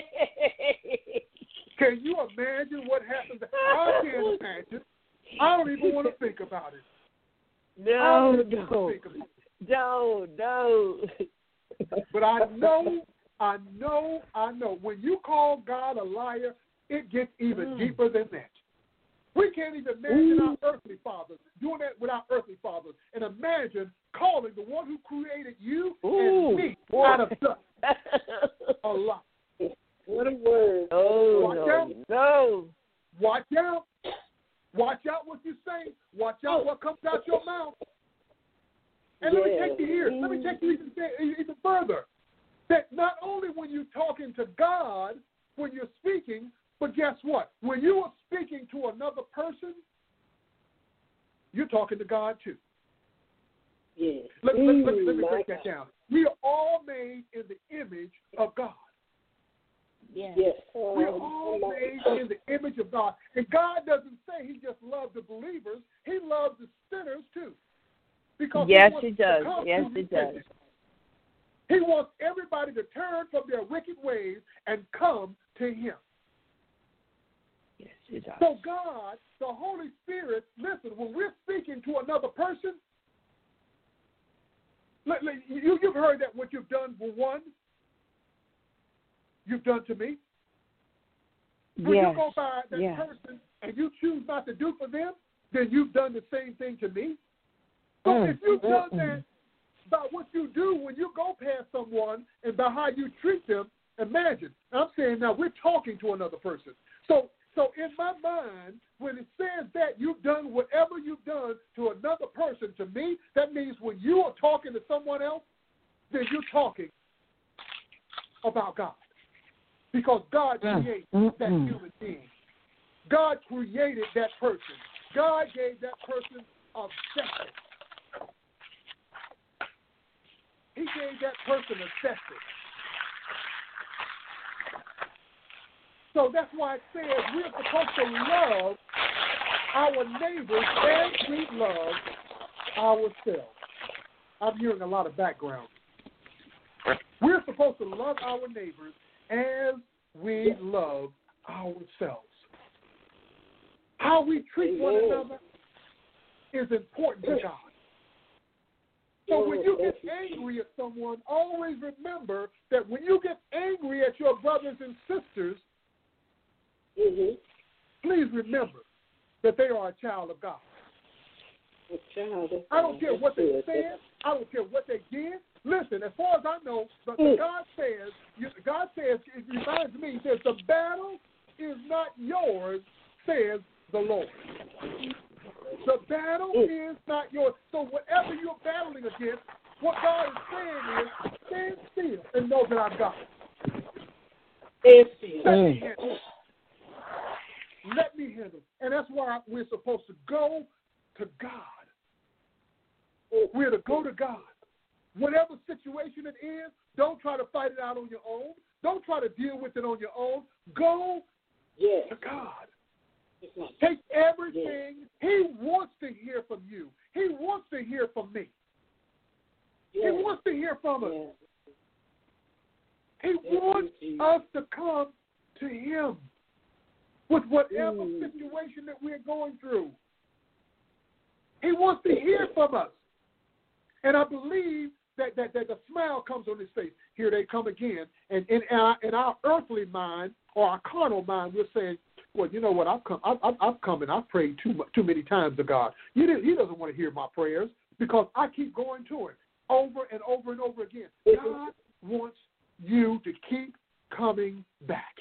Can you imagine what happens? I can't imagine. I don't even want to think about it. No. But I know, when you call God a liar, it gets even deeper than that. We can't even imagine our earthly fathers doing that with our earthly fathers. And imagine calling the one who created you and me out of dust a liar. What a word. No. Watch out. Watch out what you say. Watch out what comes out your mouth. And let me take you here. Let me take you even further. That not only when you're talking to God, when you're speaking, but guess what? When you are speaking to another person, you're talking to God too. Yes. Let me break that down. We are all made in the image of God. Yes. We are all made in the image of God. And God doesn't say he just loves the believers. He loves the sinners too. Because he does. Yes, he does. He wants everybody to turn from their wicked ways and come to him. Yes, he does. So God, the Holy Spirit, listen, when we're speaking to another person, you've heard that what you've done for one, you've done to me. When you go by that person and you choose not to do for them, then you've done the same thing to me. So if you've done that by what you do when you go past someone and by how you treat them, imagine. I'm saying now we're talking to another person. So in my mind, when it says that you've done whatever you've done to another person, to me, that means when you are talking to someone else, then you're talking about God. Because God created that human being. God created that person. God gave that person a second. He gave that person a second. So that's why it says we're supposed to love our neighbors as we love ourselves. I'm hearing a lot of background. We're supposed to love our neighbors as we love ourselves. How we treat one another is important to God. So when you get angry at someone, always remember that when you get angry at your brothers and sisters, please remember that they are a child of God. I don't care what they said. I don't care what they did. Listen, as far as I know, God says, it reminds me, he says, the battle is not yours, says the Lord. The battle is not yours. So whatever you're battling against, what God is saying is, stand still and know that I've got it. Let me handle it. And that's why we're supposed to go to God. We're to go to God. Whatever situation it is, don't try to fight it out on your own. Don't try to deal with it on your own. Go to God. Take everything. He wants to hear from you. He wants to hear from me. He wants to hear from us. He wants us to come to him with whatever situation that we're going through. He wants to hear from us. And I believe that the smile comes on his face. Here they come again. And in our earthly mind or our carnal mind, we're saying, well, you know what? I've come and I've prayed too many times to God. He doesn't want to hear my prayers because I keep going to him over and over and over again. God wants you to keep coming back.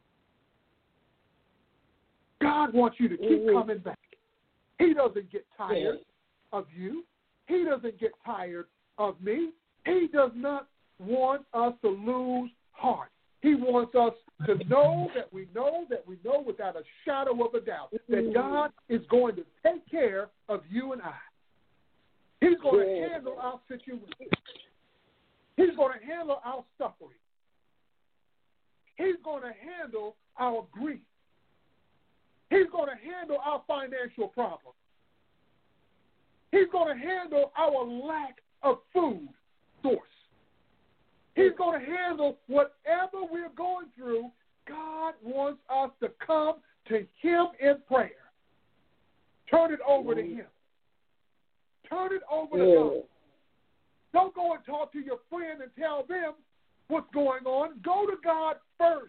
God wants you to keep coming back. He doesn't get tired of you. He doesn't get tired of me. He does not want us to lose heart. He wants us to know that we know without a shadow of a doubt that God is going to take care of you and I. He's going to handle our situation. He's going to handle our suffering. He's going to handle our grief. He's going to handle our financial problems. He's going to handle our lack of food source. He's going to handle whatever we're going through. God wants us to come to Him in prayer. Turn it over to Him. Turn it over to God. Don't go and talk to your friend and tell them what's going on. Go to God first.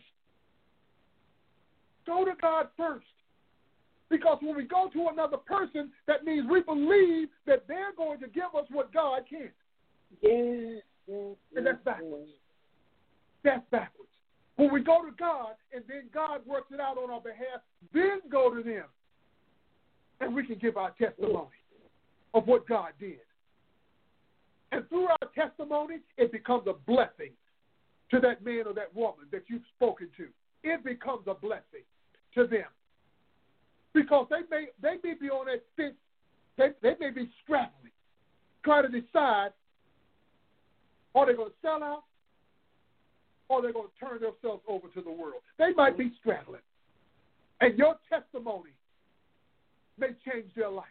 Go to God first. Because when we go to another person, that means we believe that they're going to give us what God can. Yes. And that's backwards. That's backwards. When we go to God and then God works it out on our behalf, then go to them. And we can give our testimony of what God did. And through our testimony, it becomes a blessing to that man or that woman that you've spoken to. It becomes a blessing to them. Because they may be on that fence, they may be straddling, trying to decide, are they going to sell out or are they going to turn themselves over to the world? They might be straddling. And your testimony may change their life.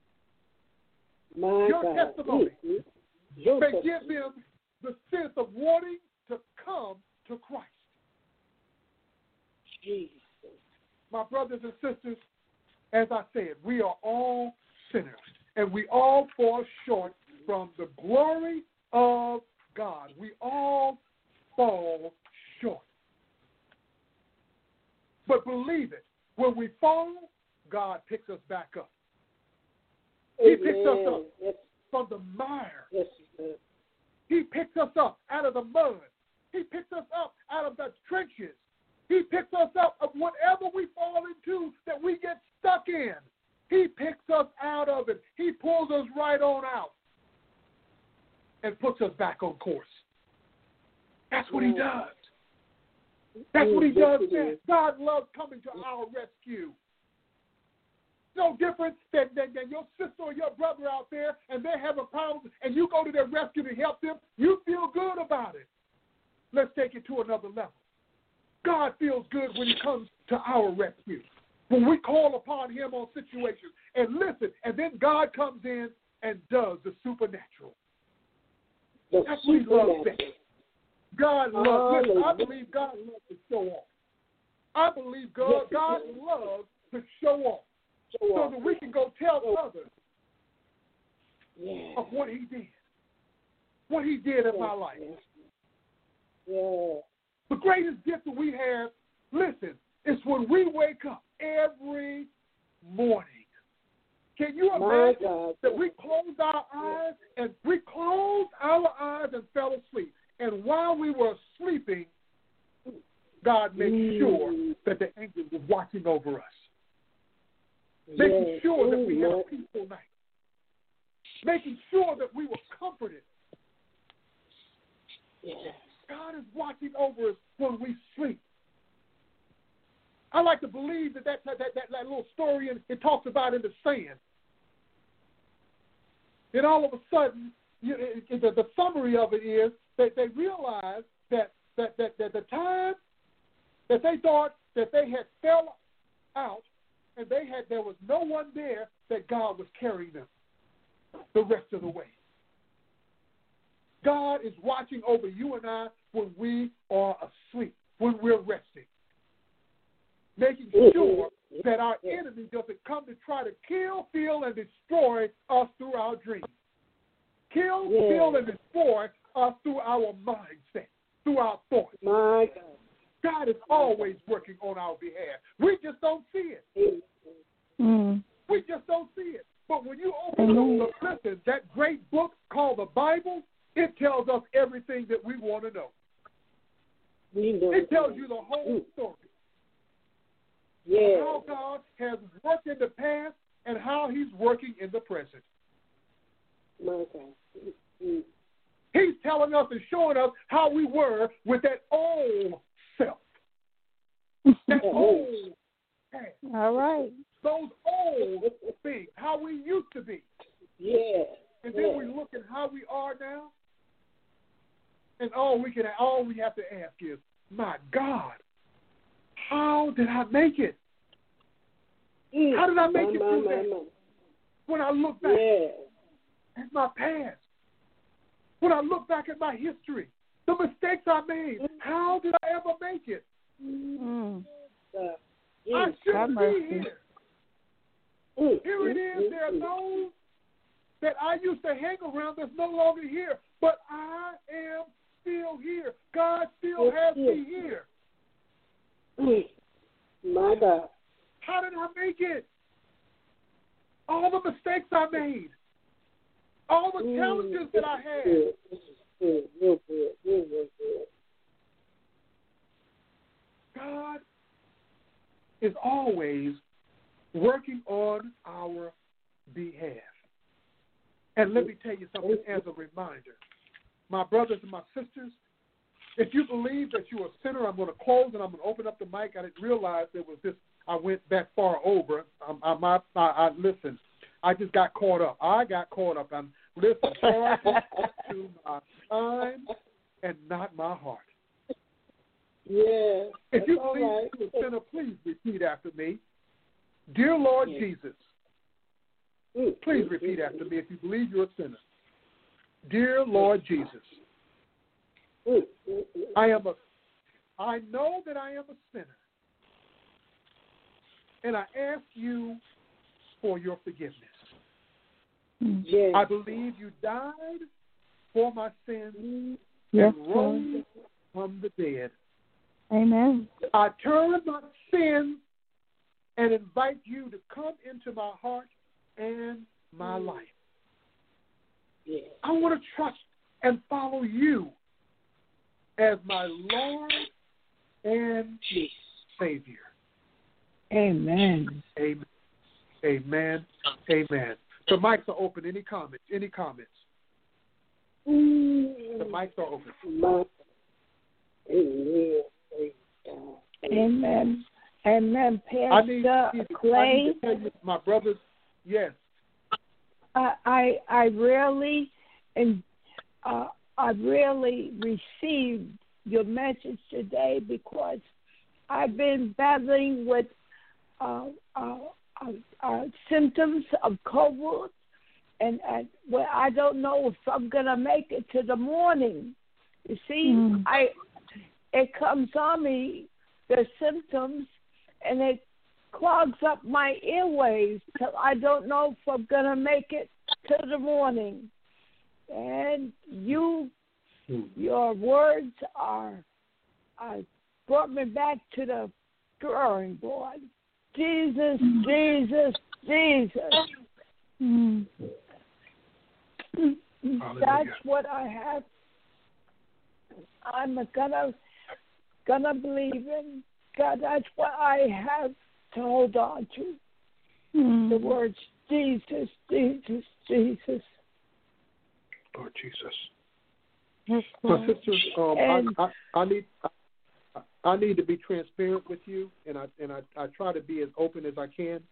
Your testimony may give them the sense of wanting to come to Christ. Jesus. My brothers and sisters, as I said, we are all sinners, and we all fall short from the glory of God. We all fall short. But believe it, when we fall, God picks us back up. He picks us up from the mire. Yes, He picks us up out of the mud. He picks us up out of the trenches. He picks us up of whatever we fall into that we get stuck in. He picks us out of it. He pulls us right on out and puts us back on course. That's what He does. That's what He does best. God loves coming to our rescue. No different than your sister or your brother out there and they're having problems and you go to their rescue to help them. You feel good about it. Let's take it to another level. God feels good when He comes to our rescue. When we call upon Him on situations and listen, and then God comes in and does the supernatural. That's what He loves best. God loves. Listen, I believe God loves to show off. I believe God loves to show off. So that we can go tell others of what He did. What He did in my life. The greatest gift that we have, listen, is when we wake up every morning. Can you imagine that we closed our eyes and fell asleep? And while we were sleeping, God made sure that the angels were watching over us. Making sure that we had a peaceful night. Making sure that we were comforted. God is watching over us when we sleep. I like to believe that little story it talks about in the sand. Then all of a sudden, the summary of it is that they realized that the time that they thought that they had fell out and there was no one there, that God was carrying them the rest of the way. God is watching over you and I when we are asleep, when we're resting. Making sure that our enemy doesn't come to try to kill, steal, and destroy us through our dreams. Kill, steal, and destroy us through our mindset, through our thoughts. My God. God is always working on our behalf. We just don't see it. We just don't see it. But when you open up that great book called the Bible, it tells us everything that we want to know. It tells you the whole story. How God has worked in the past and how He's working in the present. He's telling us and showing us how we were with that old That old past. All right. Those old things, how we used to be. Yeah. And then we look at how we are now. And all we have to ask is, my God, how did I make it? How did I make it through that? When I look back at my past, when I look back at my history, the mistakes I made, how did I ever make it? I shouldn't be here. Here it is. There are those that I used to hang around that's no longer here, but I am still here. God still has me here. My God. How did I make it? All the mistakes I made, all the challenges that I had. This is good. Real good. Real good. God is always working on our behalf. And let me tell you something as a reminder. My brothers and my sisters, if you believe that you're a sinner, I'm going to close and I'm going to open up the mic. I didn't realize there was this. I went that far over. Listen, I just got caught up. I'm listening to my time and not my heart. Yeah. If you believe you're a sinner, please repeat after me. Dear Lord Jesus, please repeat after me if you believe you're a sinner. Dear Lord Jesus, I know that I am a sinner, and I ask you for your forgiveness. Yes. I believe you died for my sins and rose from the dead. Amen. I turn my sins and invite you to come into my heart and my life. Yes. I want to trust and follow you as my Lord and Savior. Amen. Amen. Amen. Amen. The mics are open. Any comments? The mics are open. Amen. Amen. Amen. Pastor Clay. I need to tell you, my brothers, yes. I really received your message today because I've been battling with symptoms of COVID, and I don't know if I'm gonna make it to the morning. You see, it comes on me, the symptoms, and it clogs up my airways till I don't know if I'm gonna make it to the morning. And your words brought me back to the drawing board. Jesus, Jesus, Jesus. That's what I have. I'm gonna believe in God. That's what I have to hold on to. The words Jesus, Jesus, Jesus. Lord Jesus. Yes, my sisters, I need to be transparent with you, and I try to be as open as I can.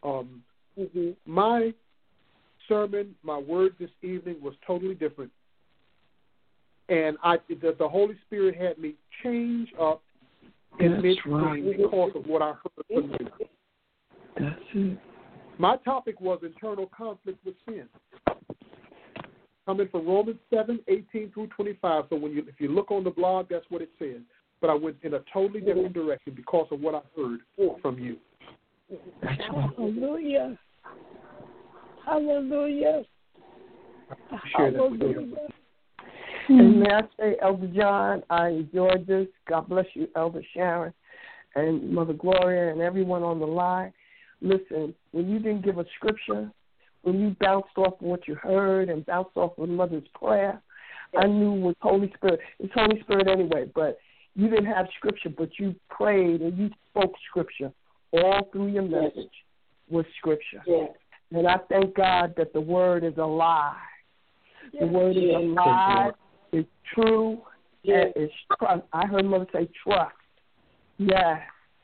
My sermon, my word this evening was totally different, and the Holy Spirit had me change up in midstream because of what I heard from you. That's it. My topic was internal conflict with sin, coming from Romans 7:18 through 25. So if you look on the blog, that's what it says. But I went in a totally different direction because of what I heard from you. Hallelujah. Hallelujah. Hallelujah. And may I say, Elder John, I enjoyed this. God bless you, Elder Sharon and Mother Gloria and everyone on the line. Listen, when you didn't give a scripture, when you bounced off what you heard and bounced off with Mother's prayer, I knew it was Holy Spirit. It's Holy Spirit anyway, but you didn't have scripture, but you prayed and you spoke scripture. All through your message was scripture. Yes. And I thank God that the word is alive. The word is alive, it's true, and it's trust. I heard Mother say trust. Yes.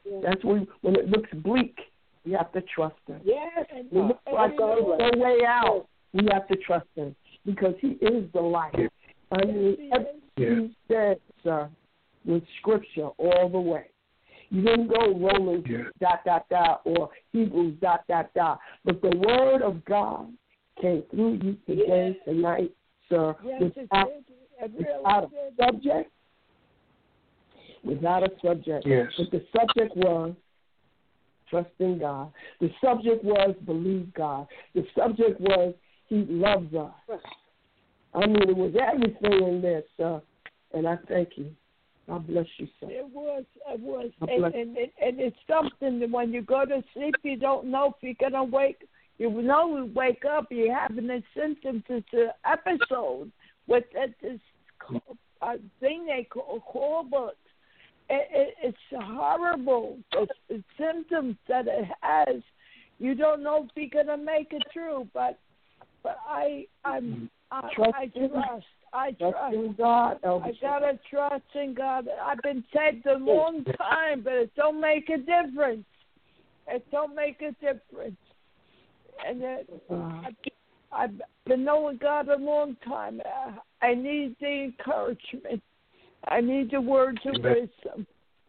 That's when it looks bleak, we have to trust him. Yes. When it looks like there's no way out, we have to trust him because he is the light. I mean, everything he said, sir, was scripture all the way. You didn't go Romans ... or Hebrews ... But the word of God came through you today, tonight, sir, without a subject. Without a subject. Yes. But the subject was trust in God. The subject was believe God. The subject was he loves us. I mean, it was everything in there, sir. And I thank you. God bless you, sir. It was. And it's something that when you go to sleep, you don't know if you're going to wake. You know you wake up, you're having the symptoms. It's an episode with this thing they call Corbett. It's horrible. The symptoms that it has, you don't know if you're going to make it through. But I trust in God. I gotta trust in God. I've been saved a long time, but it don't make a difference. It don't make a difference. And I've been knowing God a long time. I need the encouragement. I need the words of wisdom.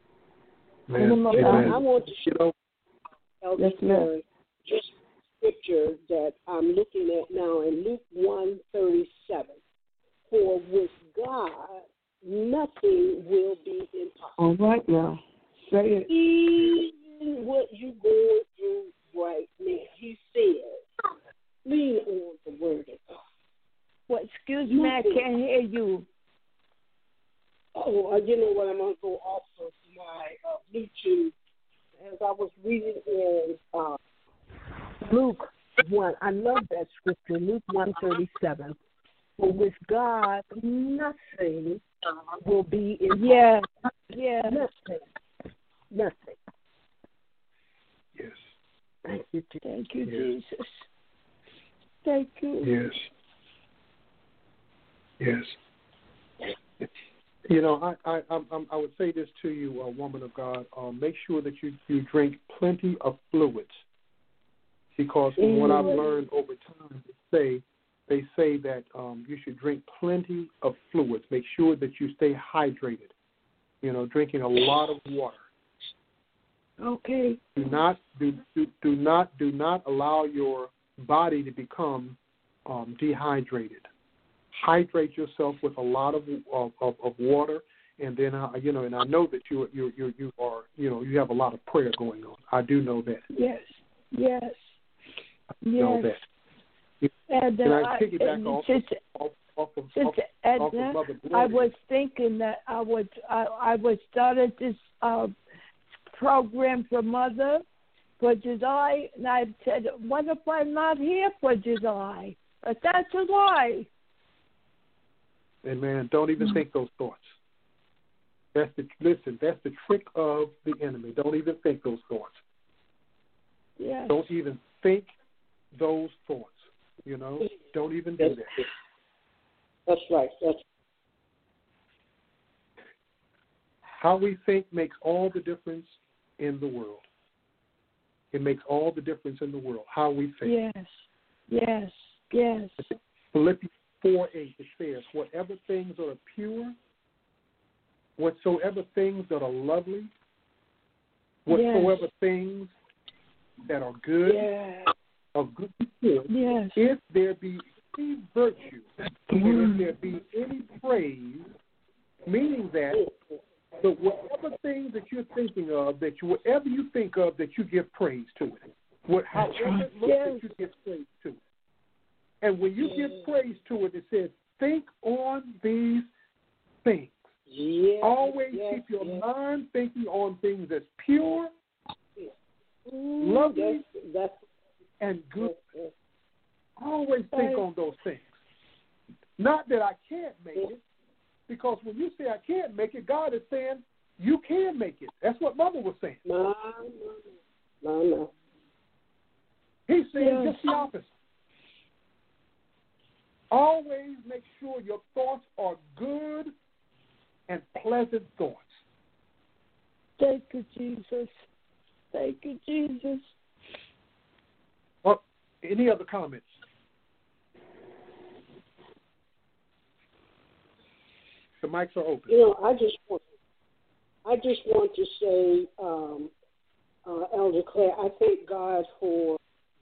I want to show just scripture that I'm looking at now in Luke 1:37. For with God, nothing will be impossible. All right now. Say it. Even what you're going through right now, he said, lean on the word of God. Well, excuse me, I can't hear you. Oh, you know what? I'm going to go off of my Bluetooth. As I was reading in Luke 1, I love that scripture, Luke 1:37. For with God, nothing will be impossible. Yeah. Nothing. Yes. Thank you, Jesus. Thank you, Jesus. Thank you. Yes. You know, I would say this to you, woman of God. Make sure that you drink plenty of fluids, because from what I've learned over time, they say that you should drink plenty of fluids. Make sure that you stay hydrated. You know, drinking a lot of water. Okay. Do not allow your body to become dehydrated. Hydrate yourself with a lot of water, and then and I know that you are you have a lot of prayer going on. I do know that. Yes. I know that. And I piggyback off of Mother Gloria. I was thinking that I would started this program for Mother for July, and I said, what if I'm not here for July? But that's a lie. Amen. Don't even think those thoughts. That's the trick of the enemy. Don't even think those thoughts. Yes. Don't even think those thoughts. You know, don't even do that. That's right. How we think makes all the difference in the world. It makes all the difference in the world. How we think. Yes. Philippians 4:8, it says, whatever things are pure, whatsoever things that are lovely, whatsoever things that are good, of good report, if there be any virtue, and if there be any praise, meaning that whatever things that you're thinking of, whatever you think of, that you give praise to it. However it looks, that you give praise to it. And when you give praise to it, it says, think on these things. Always keep your mind thinking on things that's pure, lovely, and good. Always think on those things. Not that I can't make it, because when you say I can't make it, God is saying you can make it. That's what Mother was saying. No. He's saying just the opposite. Always make sure your thoughts are good and pleasant thoughts. Thank you, Jesus. Thank you, Jesus. Well, any other comments? The mics are open. I just want to say, Elder Claire, I thank God for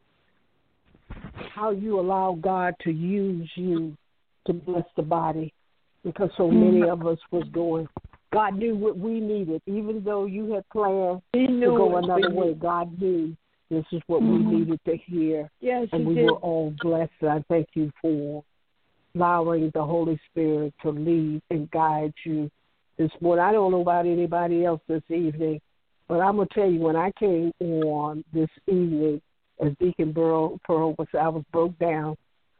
how you allow God to use you to bless the body, because so many of us was going. God knew what we needed, even though you had planned to go another way. God knew this is what we needed to hear, and we were all blessed. And I thank you for allowing the Holy Spirit to lead and guide you this morning. I don't know about anybody else this evening, but I'm going to tell you, when I came on this evening, as Deacon Pearl would say, I was broke down.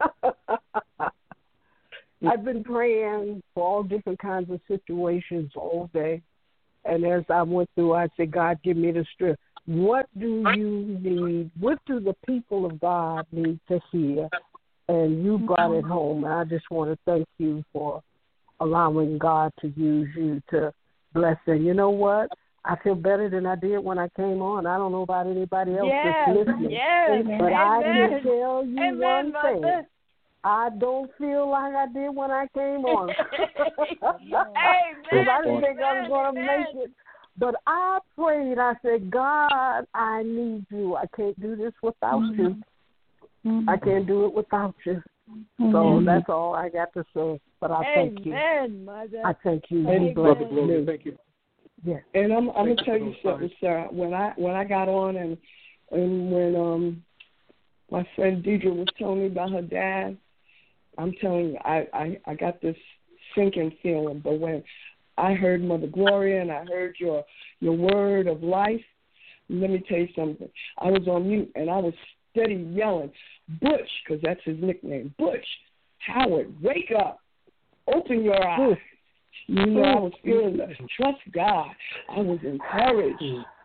I've been praying for all different kinds of situations all day. And as I went through, I said, God, give me the strength. What do you need? What do the people of God need to hear? And you brought it home. And I just want to thank you for allowing God to use you to bless them. You know what? I feel better than I did when I came on. I don't know about anybody else that's listening. But I can tell you one thing. I don't feel like I did when I came on. Because I didn't think I was going to make it. But I prayed. I said, God, I need you. I can't do this without you. I can't do it without you. So that's all I got to say. But I thank you. Mother. I thank you. Brother Gloria, thank you. Yeah. And I'm gonna tell you something, sir. When I got on and when my friend Deidre was telling me about her dad, I'm telling you, I got this sinking feeling. But when I heard Mother Gloria and I heard your word of life, let me tell you something. I was on mute and I was steady yelling, Butch, because that's his nickname, Butch Howard, wake up, open your eyes. You know, I was feeling the trust God. I was encouraged.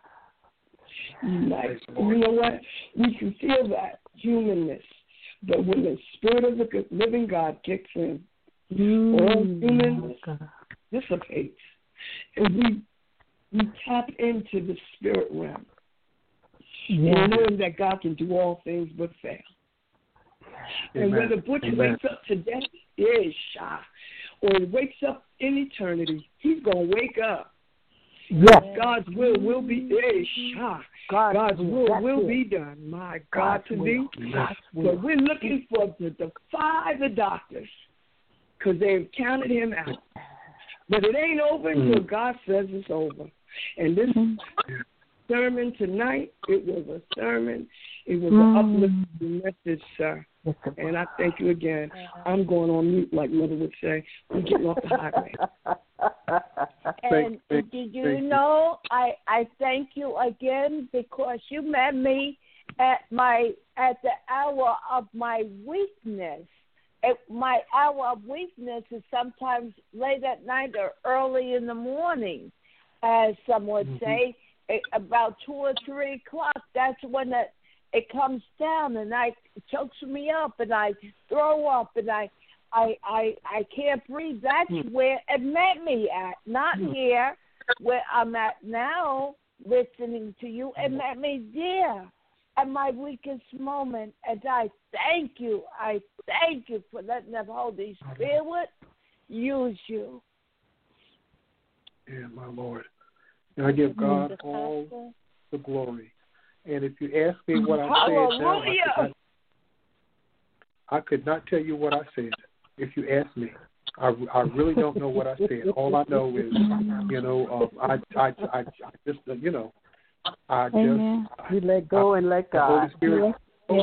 Like, you know what? We can feel that humanness. But when the Spirit of the living God kicks in, all humanness dissipates. And we tap into the spirit realm. And knowing that God can do all things but fail. And whether Butch wakes up today, or he wakes up in eternity, he's going to wake up. Yes. God's will be God's will be done. My God, to me. So we're looking to defy the doctors because they've counted him out. But it ain't over until God says it's over. And this sermon tonight, it was a sermon. It was an uplifting message, sir. And I thank you again. I'm going on mute, like Mother would say. I'm getting off the highway. And did you know, I thank you again because you met me at the hour of my weakness. My hour of weakness is sometimes late at night or early in the morning, as some would say, about 2 or 3 o'clock. That's when it comes down and it chokes me up and I throw up and I can't breathe. That's where it met me at, not here where I'm at now listening to you. It met me there at my weakest moment. And I thank you. I thank you for letting the Holy Spirit use you. Yeah, my Lord. And I give God all the glory. And if you ask me what I said now, I could not tell you what I said if you ask me. I really don't know what I said. All I know is, I just, you let go and let God. The Holy Spirit,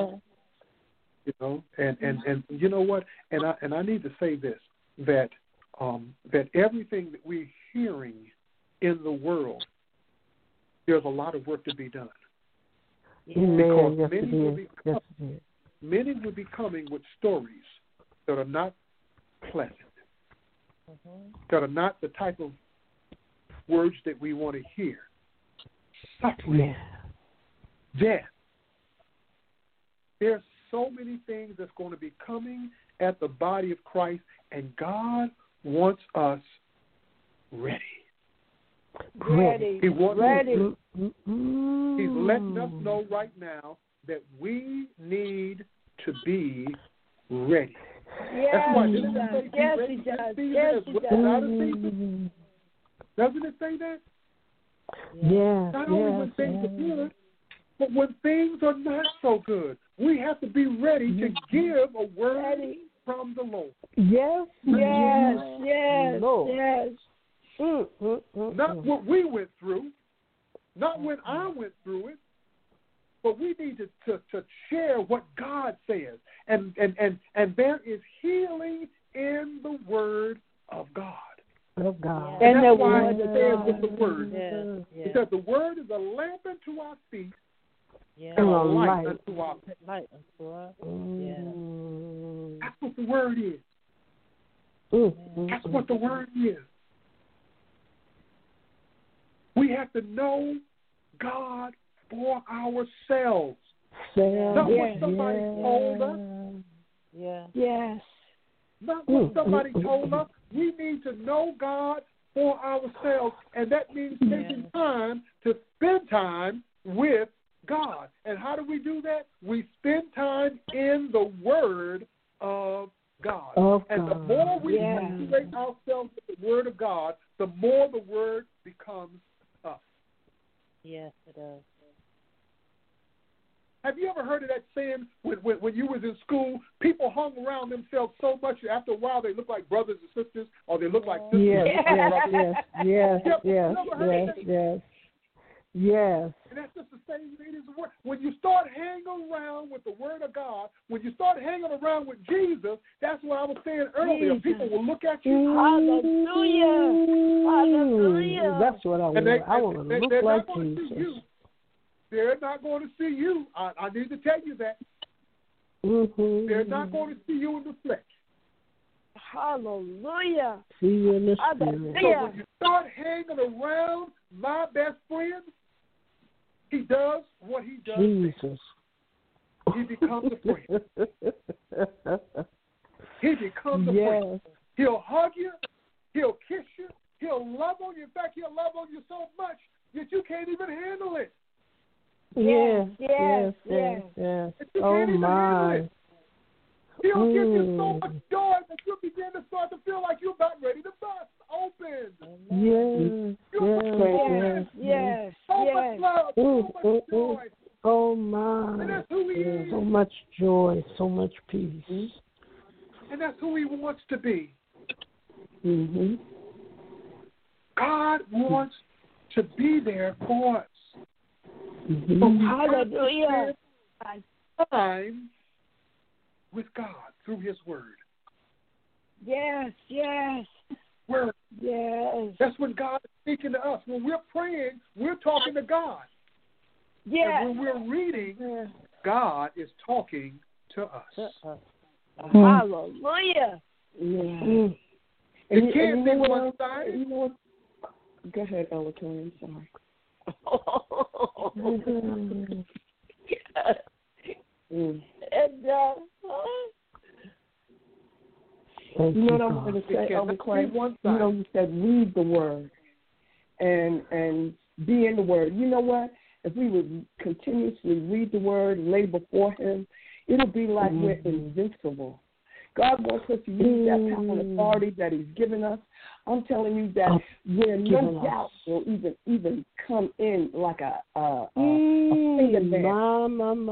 and you know what? And I need to say this, that everything that we're hearing in the world, there's a lot of work to be done. Because many will be coming with stories that are not pleasant, that are not the type of words that we want to hear. Suffering, death. There's so many things that's going to be coming at the body of Christ, and God wants us ready. Ready. He wants Ready. He's letting us know right now that we need to be ready. Yes, That's why he didn't does. it say be Yes, ready he for this does. season Yes, as he well does. as out of season? Doesn't it say that? Yes, Not only when things are good, but when things are not so good, we have to be ready to give a word from the Lord. Yes, Yes, Lord. yes. Not what we went through, not when I went through it, but we need to share what God says. And there is healing in the Word of God. Of God. And And that's the why Word it of says God. with the Word. Yes. Because the Word is a lamp unto our feet Yes. and a And a light light. unto our path. Light unto us. That's what the Word is. That's what the Word is. We have to know God for ourselves. Not what somebody told us. Yes. Not what somebody told us. We need to know God for ourselves, and that means taking time to spend time with God. And how do we do that? We spend time in the Word of God. The more we saturate ourselves with the Word of God, the more the Word becomes us. Yes, it does. Have you ever heard of that saying when you was in school, people hung around themselves so much after a while they look like brothers and sisters, or they look like sisters and brothers? Yes. And that's just the same thing as the Word. When you start hanging around with the Word of God, when you start hanging around with Jesus, that's what I was saying earlier. Jesus. People will look at you. Hallelujah. That's what I want. I want to look like Jesus. They're not going to see you. I need to tell you that. They're not going to see you in the flesh. Hallelujah. See you in the spirit. So when you start hanging around my best friend, he does what he does. Jesus. He becomes a friend. He becomes a friend. He'll hug you. He'll kiss you. He'll love on you. In fact, he'll love on you so much that you can't even handle it. Yes. Oh, my. He'll give you so much joy that you'll begin to start to feel like you're about ready to bust open. Yes. So much love, so much joy. Oh, my. And that's who he is. So much joy, so much peace. And that's who he wants to be. God wants to be there for us. So hallelujah. Time with God through his Word. Yes. Word. Yes. That's when God is speaking to us. When we're praying, we're talking to God. Yes. And when we're reading, God is talking to us. Hallelujah. It can't be one-sided. You know what? Go ahead, Ella Tory. I'm sorry. You know what I'm going to say, Elder Clay? You know, you said read the Word and be in the Word. You know what? If we would continuously read the Word, lay before Him, it'll be like we're invincible. God wants us to use that power and authority that He's given us. I'm telling you that where no doubt will even come in like a fingernail.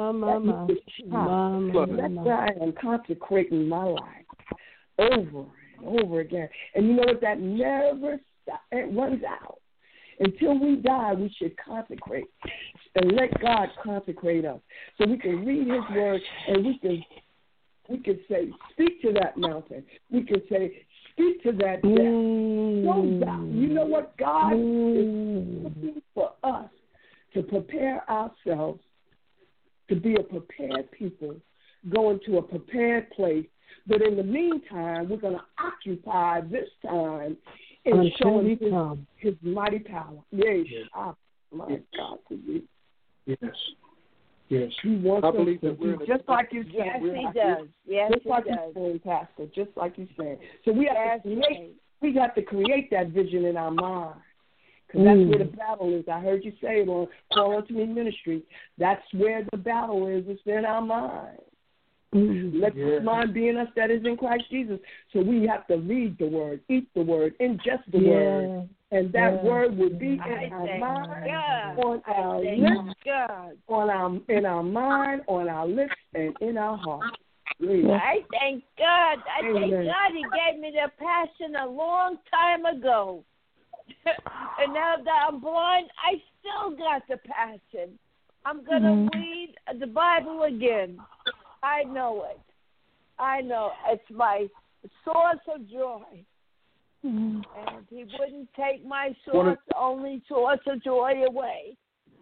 That's why I am consecrating my life over and over again. And you know what? That never stops. It runs out. Until we die, we should consecrate and let God consecrate us so we can read His Word and we can say, speak to that mountain. We can say, speak to that death. No doubt. You know what? God is looking for us to prepare ourselves to be a prepared people, go into a prepared place. But in the meantime, we're going to occupy this time in showing his mighty power. Yes. My God, for you. Yes. He wants I believe that we're just like you said. Yes, he does. Yes, just like he does. you said, Pastor. Just like you said. So we have to create that vision in our mind. Because that's where the battle is. I heard you say it on Call Unto Me Ministry. That's where the battle is. It's in our mind. Let this mind be in us that is in Christ Jesus. So we have to read the word, eat the word, ingest the word. And that word will be in our mind, on our lips, in our mind, on our lips, and in our heart. I thank God. I thank God He gave me the passion a long time ago. And now that I'm blind, I still got the passion. I'm going to read the Bible again. I know it. I know. It's my source of joy. And He wouldn't take my only source of joy away.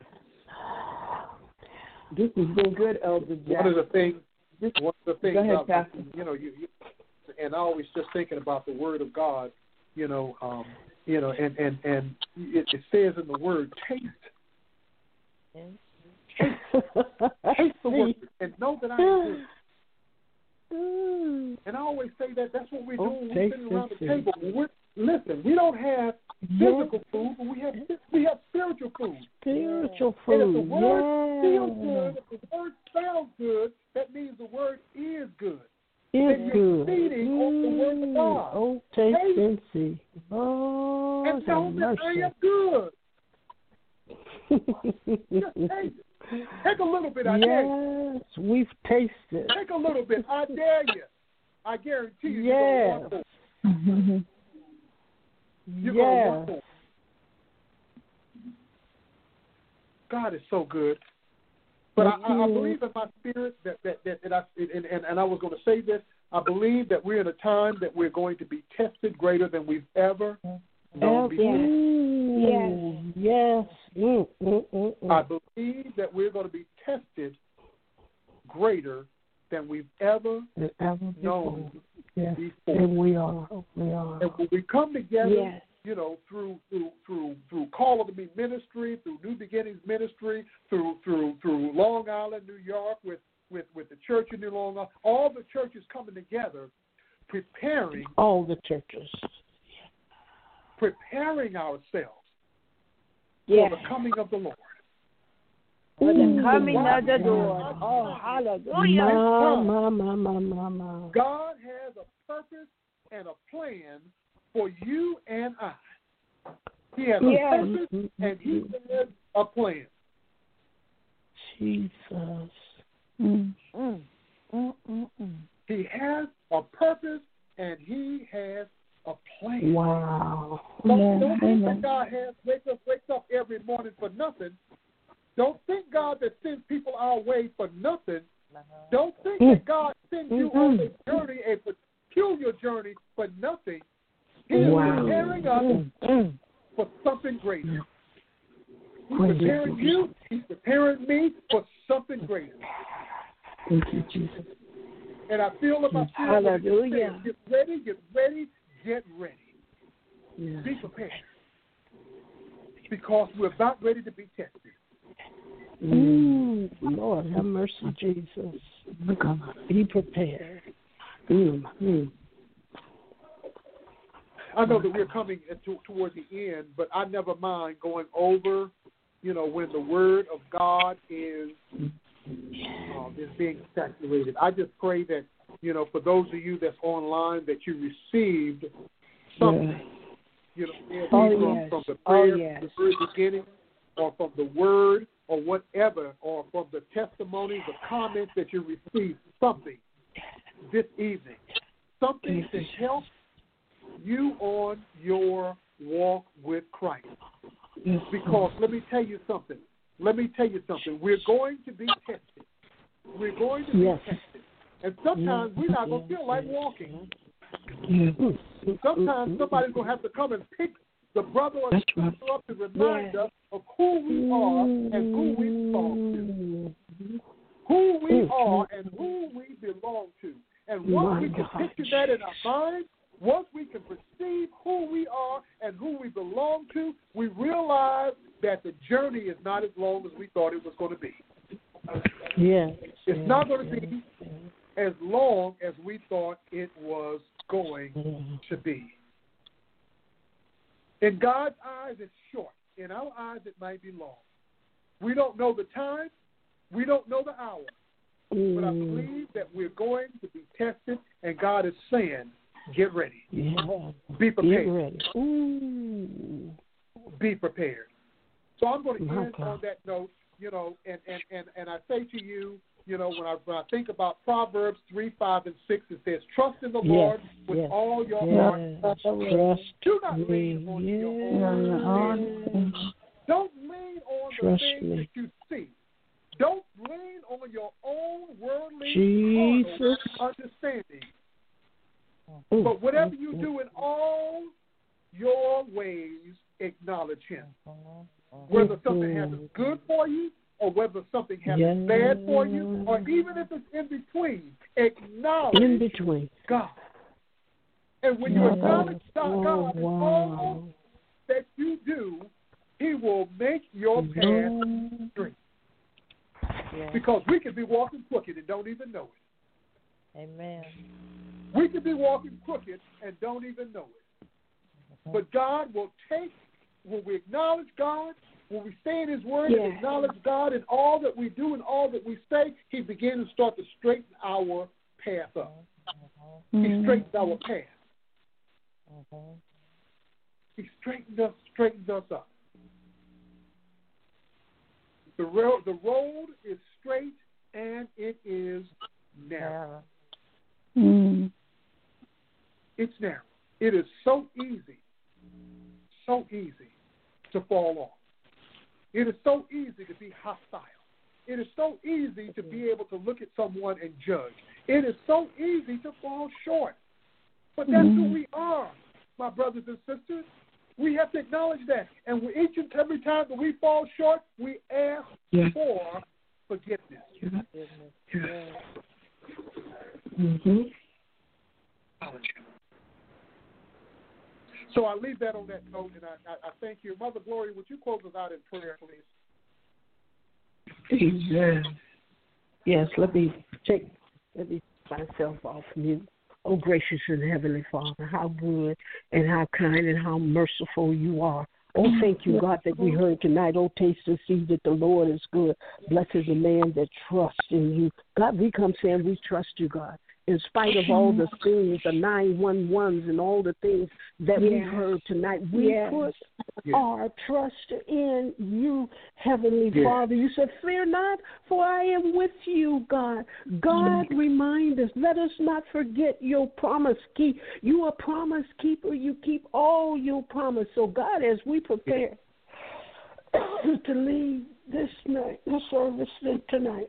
This has been good, Elder Jack. One of the things Go ahead, Pastor. you and I always just thinking about the Word of God, and it says in the Word, taste. Taste the Word and know that I am good. And I always say that's what we're doing when we're sitting around the table. Listen, we don't have physical food, but we have spiritual food. Spiritual food. And if the word feels good, if the word sounds good, that means the word is good. It's good. Feeding on the word of God. Oh, taste and see. Oh, and know that I am good. Just taste it. Take a little bit, I dare you. Yes, we've tasted. Take a little bit, I dare you. I guarantee you, you're going to want more. You're going to want more. God is so good. But I believe in my spirit that I was going to say this. I believe that we're in a time that we're going to be tested greater than we've ever known before. Yes. I believe that we're going to be tested greater than we've ever known before. And we are. And when we come together, through Call Unto Me Ministry, through New Beginnings Ministry, through Long Island, New York, with the church in New Long Island, all the churches coming together, preparing ourselves for the coming of the Lord. For the coming of the Lord. Oh, hallelujah. God has a purpose and a plan for you and I. He has a purpose and He has a plan. Jesus. He has a purpose and He has a plan. Wow. Don't think that God wakes up every morning for nothing. Don't think God that sends people our way for nothing. Don't think that God sends you on a journey, a peculiar journey, for nothing. He is preparing us for something greater. He's preparing you. He's preparing me for something greater. Thank you, Jesus. And I feel in my spirit, hallelujah. Get ready. Yeah. Be prepared. Because we're about ready to be tested. Lord, have mercy, Jesus. Be prepared. I know that we're coming towards the end, but I never mind going over, when the Word of God is being saturated. I just pray that, for those of you that's online, that you received something, from the prayer, the very beginning, or from the Word, or whatever, or from the testimonies or comments that you received, something this evening, something to help you on your walk with Christ. Because let me tell you something. We're going to be tested. We're going to be tested. And sometimes we're not going to feel like walking. Sometimes somebody's going to have to come and pick the brother or sister up to remind us of who we are and who we belong to. Who we are and who we belong to. And once we can picture that in our minds, once we can perceive who we are and who we belong to, we realize that the journey is not as long as we thought it was going to be. It's not going to be as long as we thought it was going to be. In God's eyes, it's short. in our eyes it might be long. We don't know the time. We don't know the hour. But I believe that we're going to be tested, and God is saying, get ready. Yeah. Be prepared. Get ready. Ooh. Be prepared. So I'm going to end on that note, and I say to you, when I think about Proverbs 3, 5, and 6, it says, trust in the Lord with all your heart. Do not lean on your own. Don't lean on the things that you see. Don't lean on your own worldly understanding. But whatever you do in all your ways, acknowledge Him. Whether something happens good for you or whether something happens bad for you, or even if it's in between, acknowledge God. And when you acknowledge God in all that you do, He will make your path straight. Because we could be walking crooked and don't even know it. Amen. We could be walking crooked and don't even know it. But God will take, when we acknowledge God, when we stay in His Word and acknowledge God in all that we do and all that we say, He begins to start to straighten our path up. He straightens our path. He straightens us up. The road is straight and it is narrow. It's narrow. It is so easy to fall off. It is so easy to be hostile. It is so easy to be able to look at someone and judge. It is so easy to fall short. But that's who we are, my brothers and sisters. We have to acknowledge that. And each and every time that we fall short, we ask for forgiveness. So I leave that on that note, and I thank you. Mother Glory, would you close us out in prayer, please? Amen. Yes, let me take myself off mute. Oh, gracious and heavenly Father, how good and how kind and how merciful you are. Oh, thank you, God, that we heard tonight. Oh, taste and see that the Lord is good. Blessed is the man that trusts in you. God, we come saying we trust you, God. In spite of all the things, the 911s and all the things that we heard tonight, we put our trust in you, Heavenly Father. You said, fear not, for I am with you, God. God, remind us. Let us not forget your promise. You are a promise keeper. You keep all your promise. So, God, as we prepare to leave this night, the service tonight,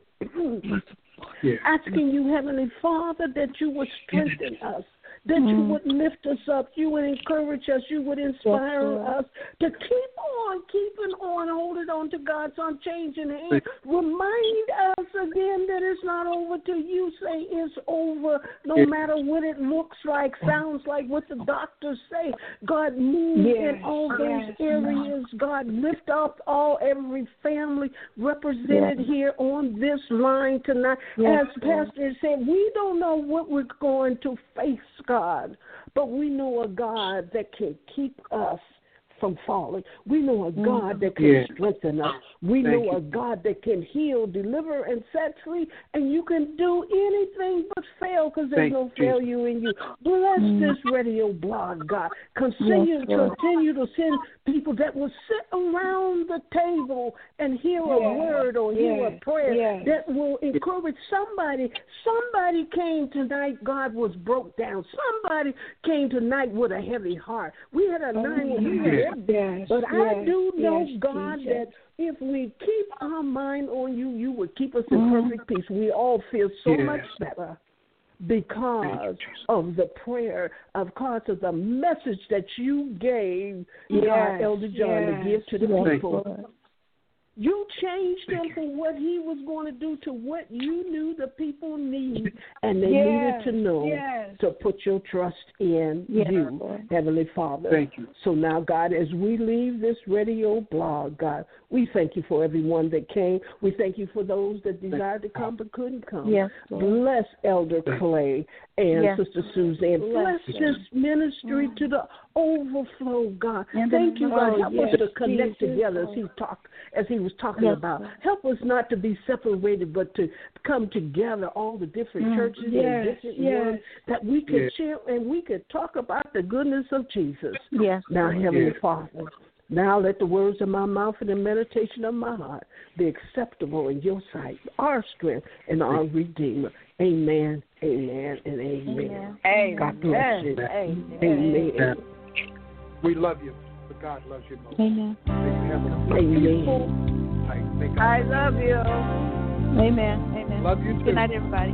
asking you, Heavenly Father, that you would strengthen us, that you would lift us up, you would encourage us, you would inspire us to keep on keeping on, holding on to God's unchanging hand. Remind us again that it's not over till you say it's over, no matter what it looks like, sounds like, what the doctors say. God, move in all those areas. God, lift up every family represented here on this line tonight. As Pastor said, we don't know what we're going to face, God, but we know a God that can keep us from falling. We know a God that can strengthen us. We know a God that can heal, deliver, and set free, and you can do anything but fail because there's no failure in you. Bless this radio blog, God. Continue to send people that will sit around the table and hear a word or hear a prayer that will encourage somebody. Somebody came tonight, God was broke down. Somebody came tonight with a heavy heart. We had a 9-year-old. But I do know, God, that if we keep our mind on you, you would keep us in perfect peace. We all feel so much better because of the prayer, because of the message that you gave Elder John to give to the people. You changed him from what he was going to do to what you knew the people need, and they needed to know to put your trust in you, Heavenly Father. Thank you. So now, God, as we leave this radio blog, God, We thank you for everyone that came. We thank you for those that desired to come but couldn't come. Yes, bless Elder Clay and Sister Suzanne. Bless this ministry to the overflow, God. Thank you, God. Help us to connect together as he was talking about. Help us not to be separated, but to come together, all the different churches and different ones, that we could share and we could talk about the goodness of Jesus. Yes. Now, Heavenly Father, now let the words of my mouth and the meditation of my heart be acceptable in your sight, our strength and our Redeemer. Amen, amen, and amen. Amen. God bless you. Amen. We love you, but God loves you most. Amen. Amen. I love you. Amen. Amen. Love you too. Good night, everybody.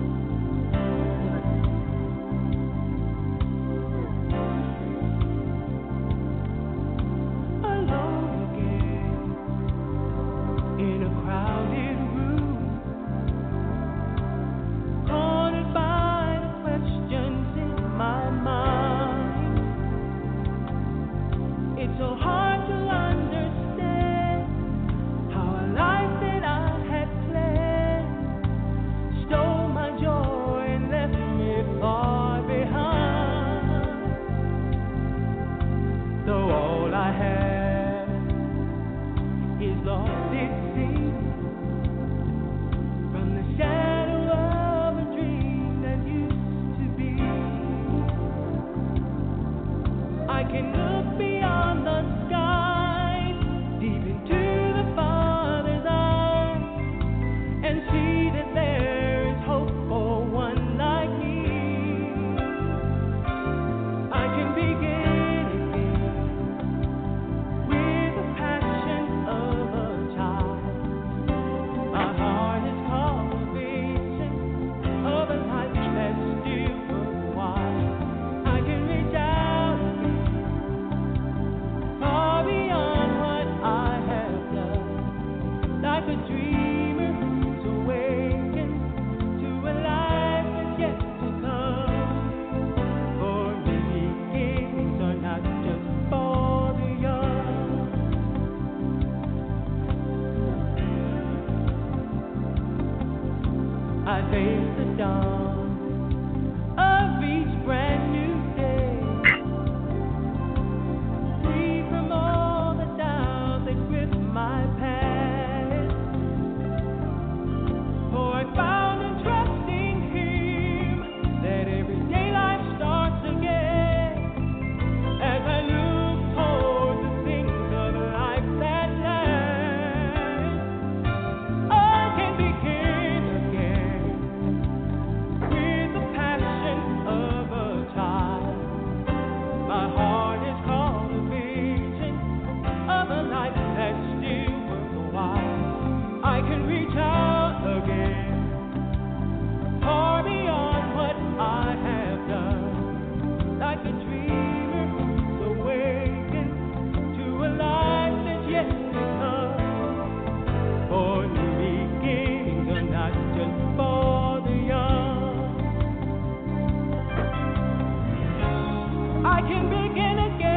I can begin again.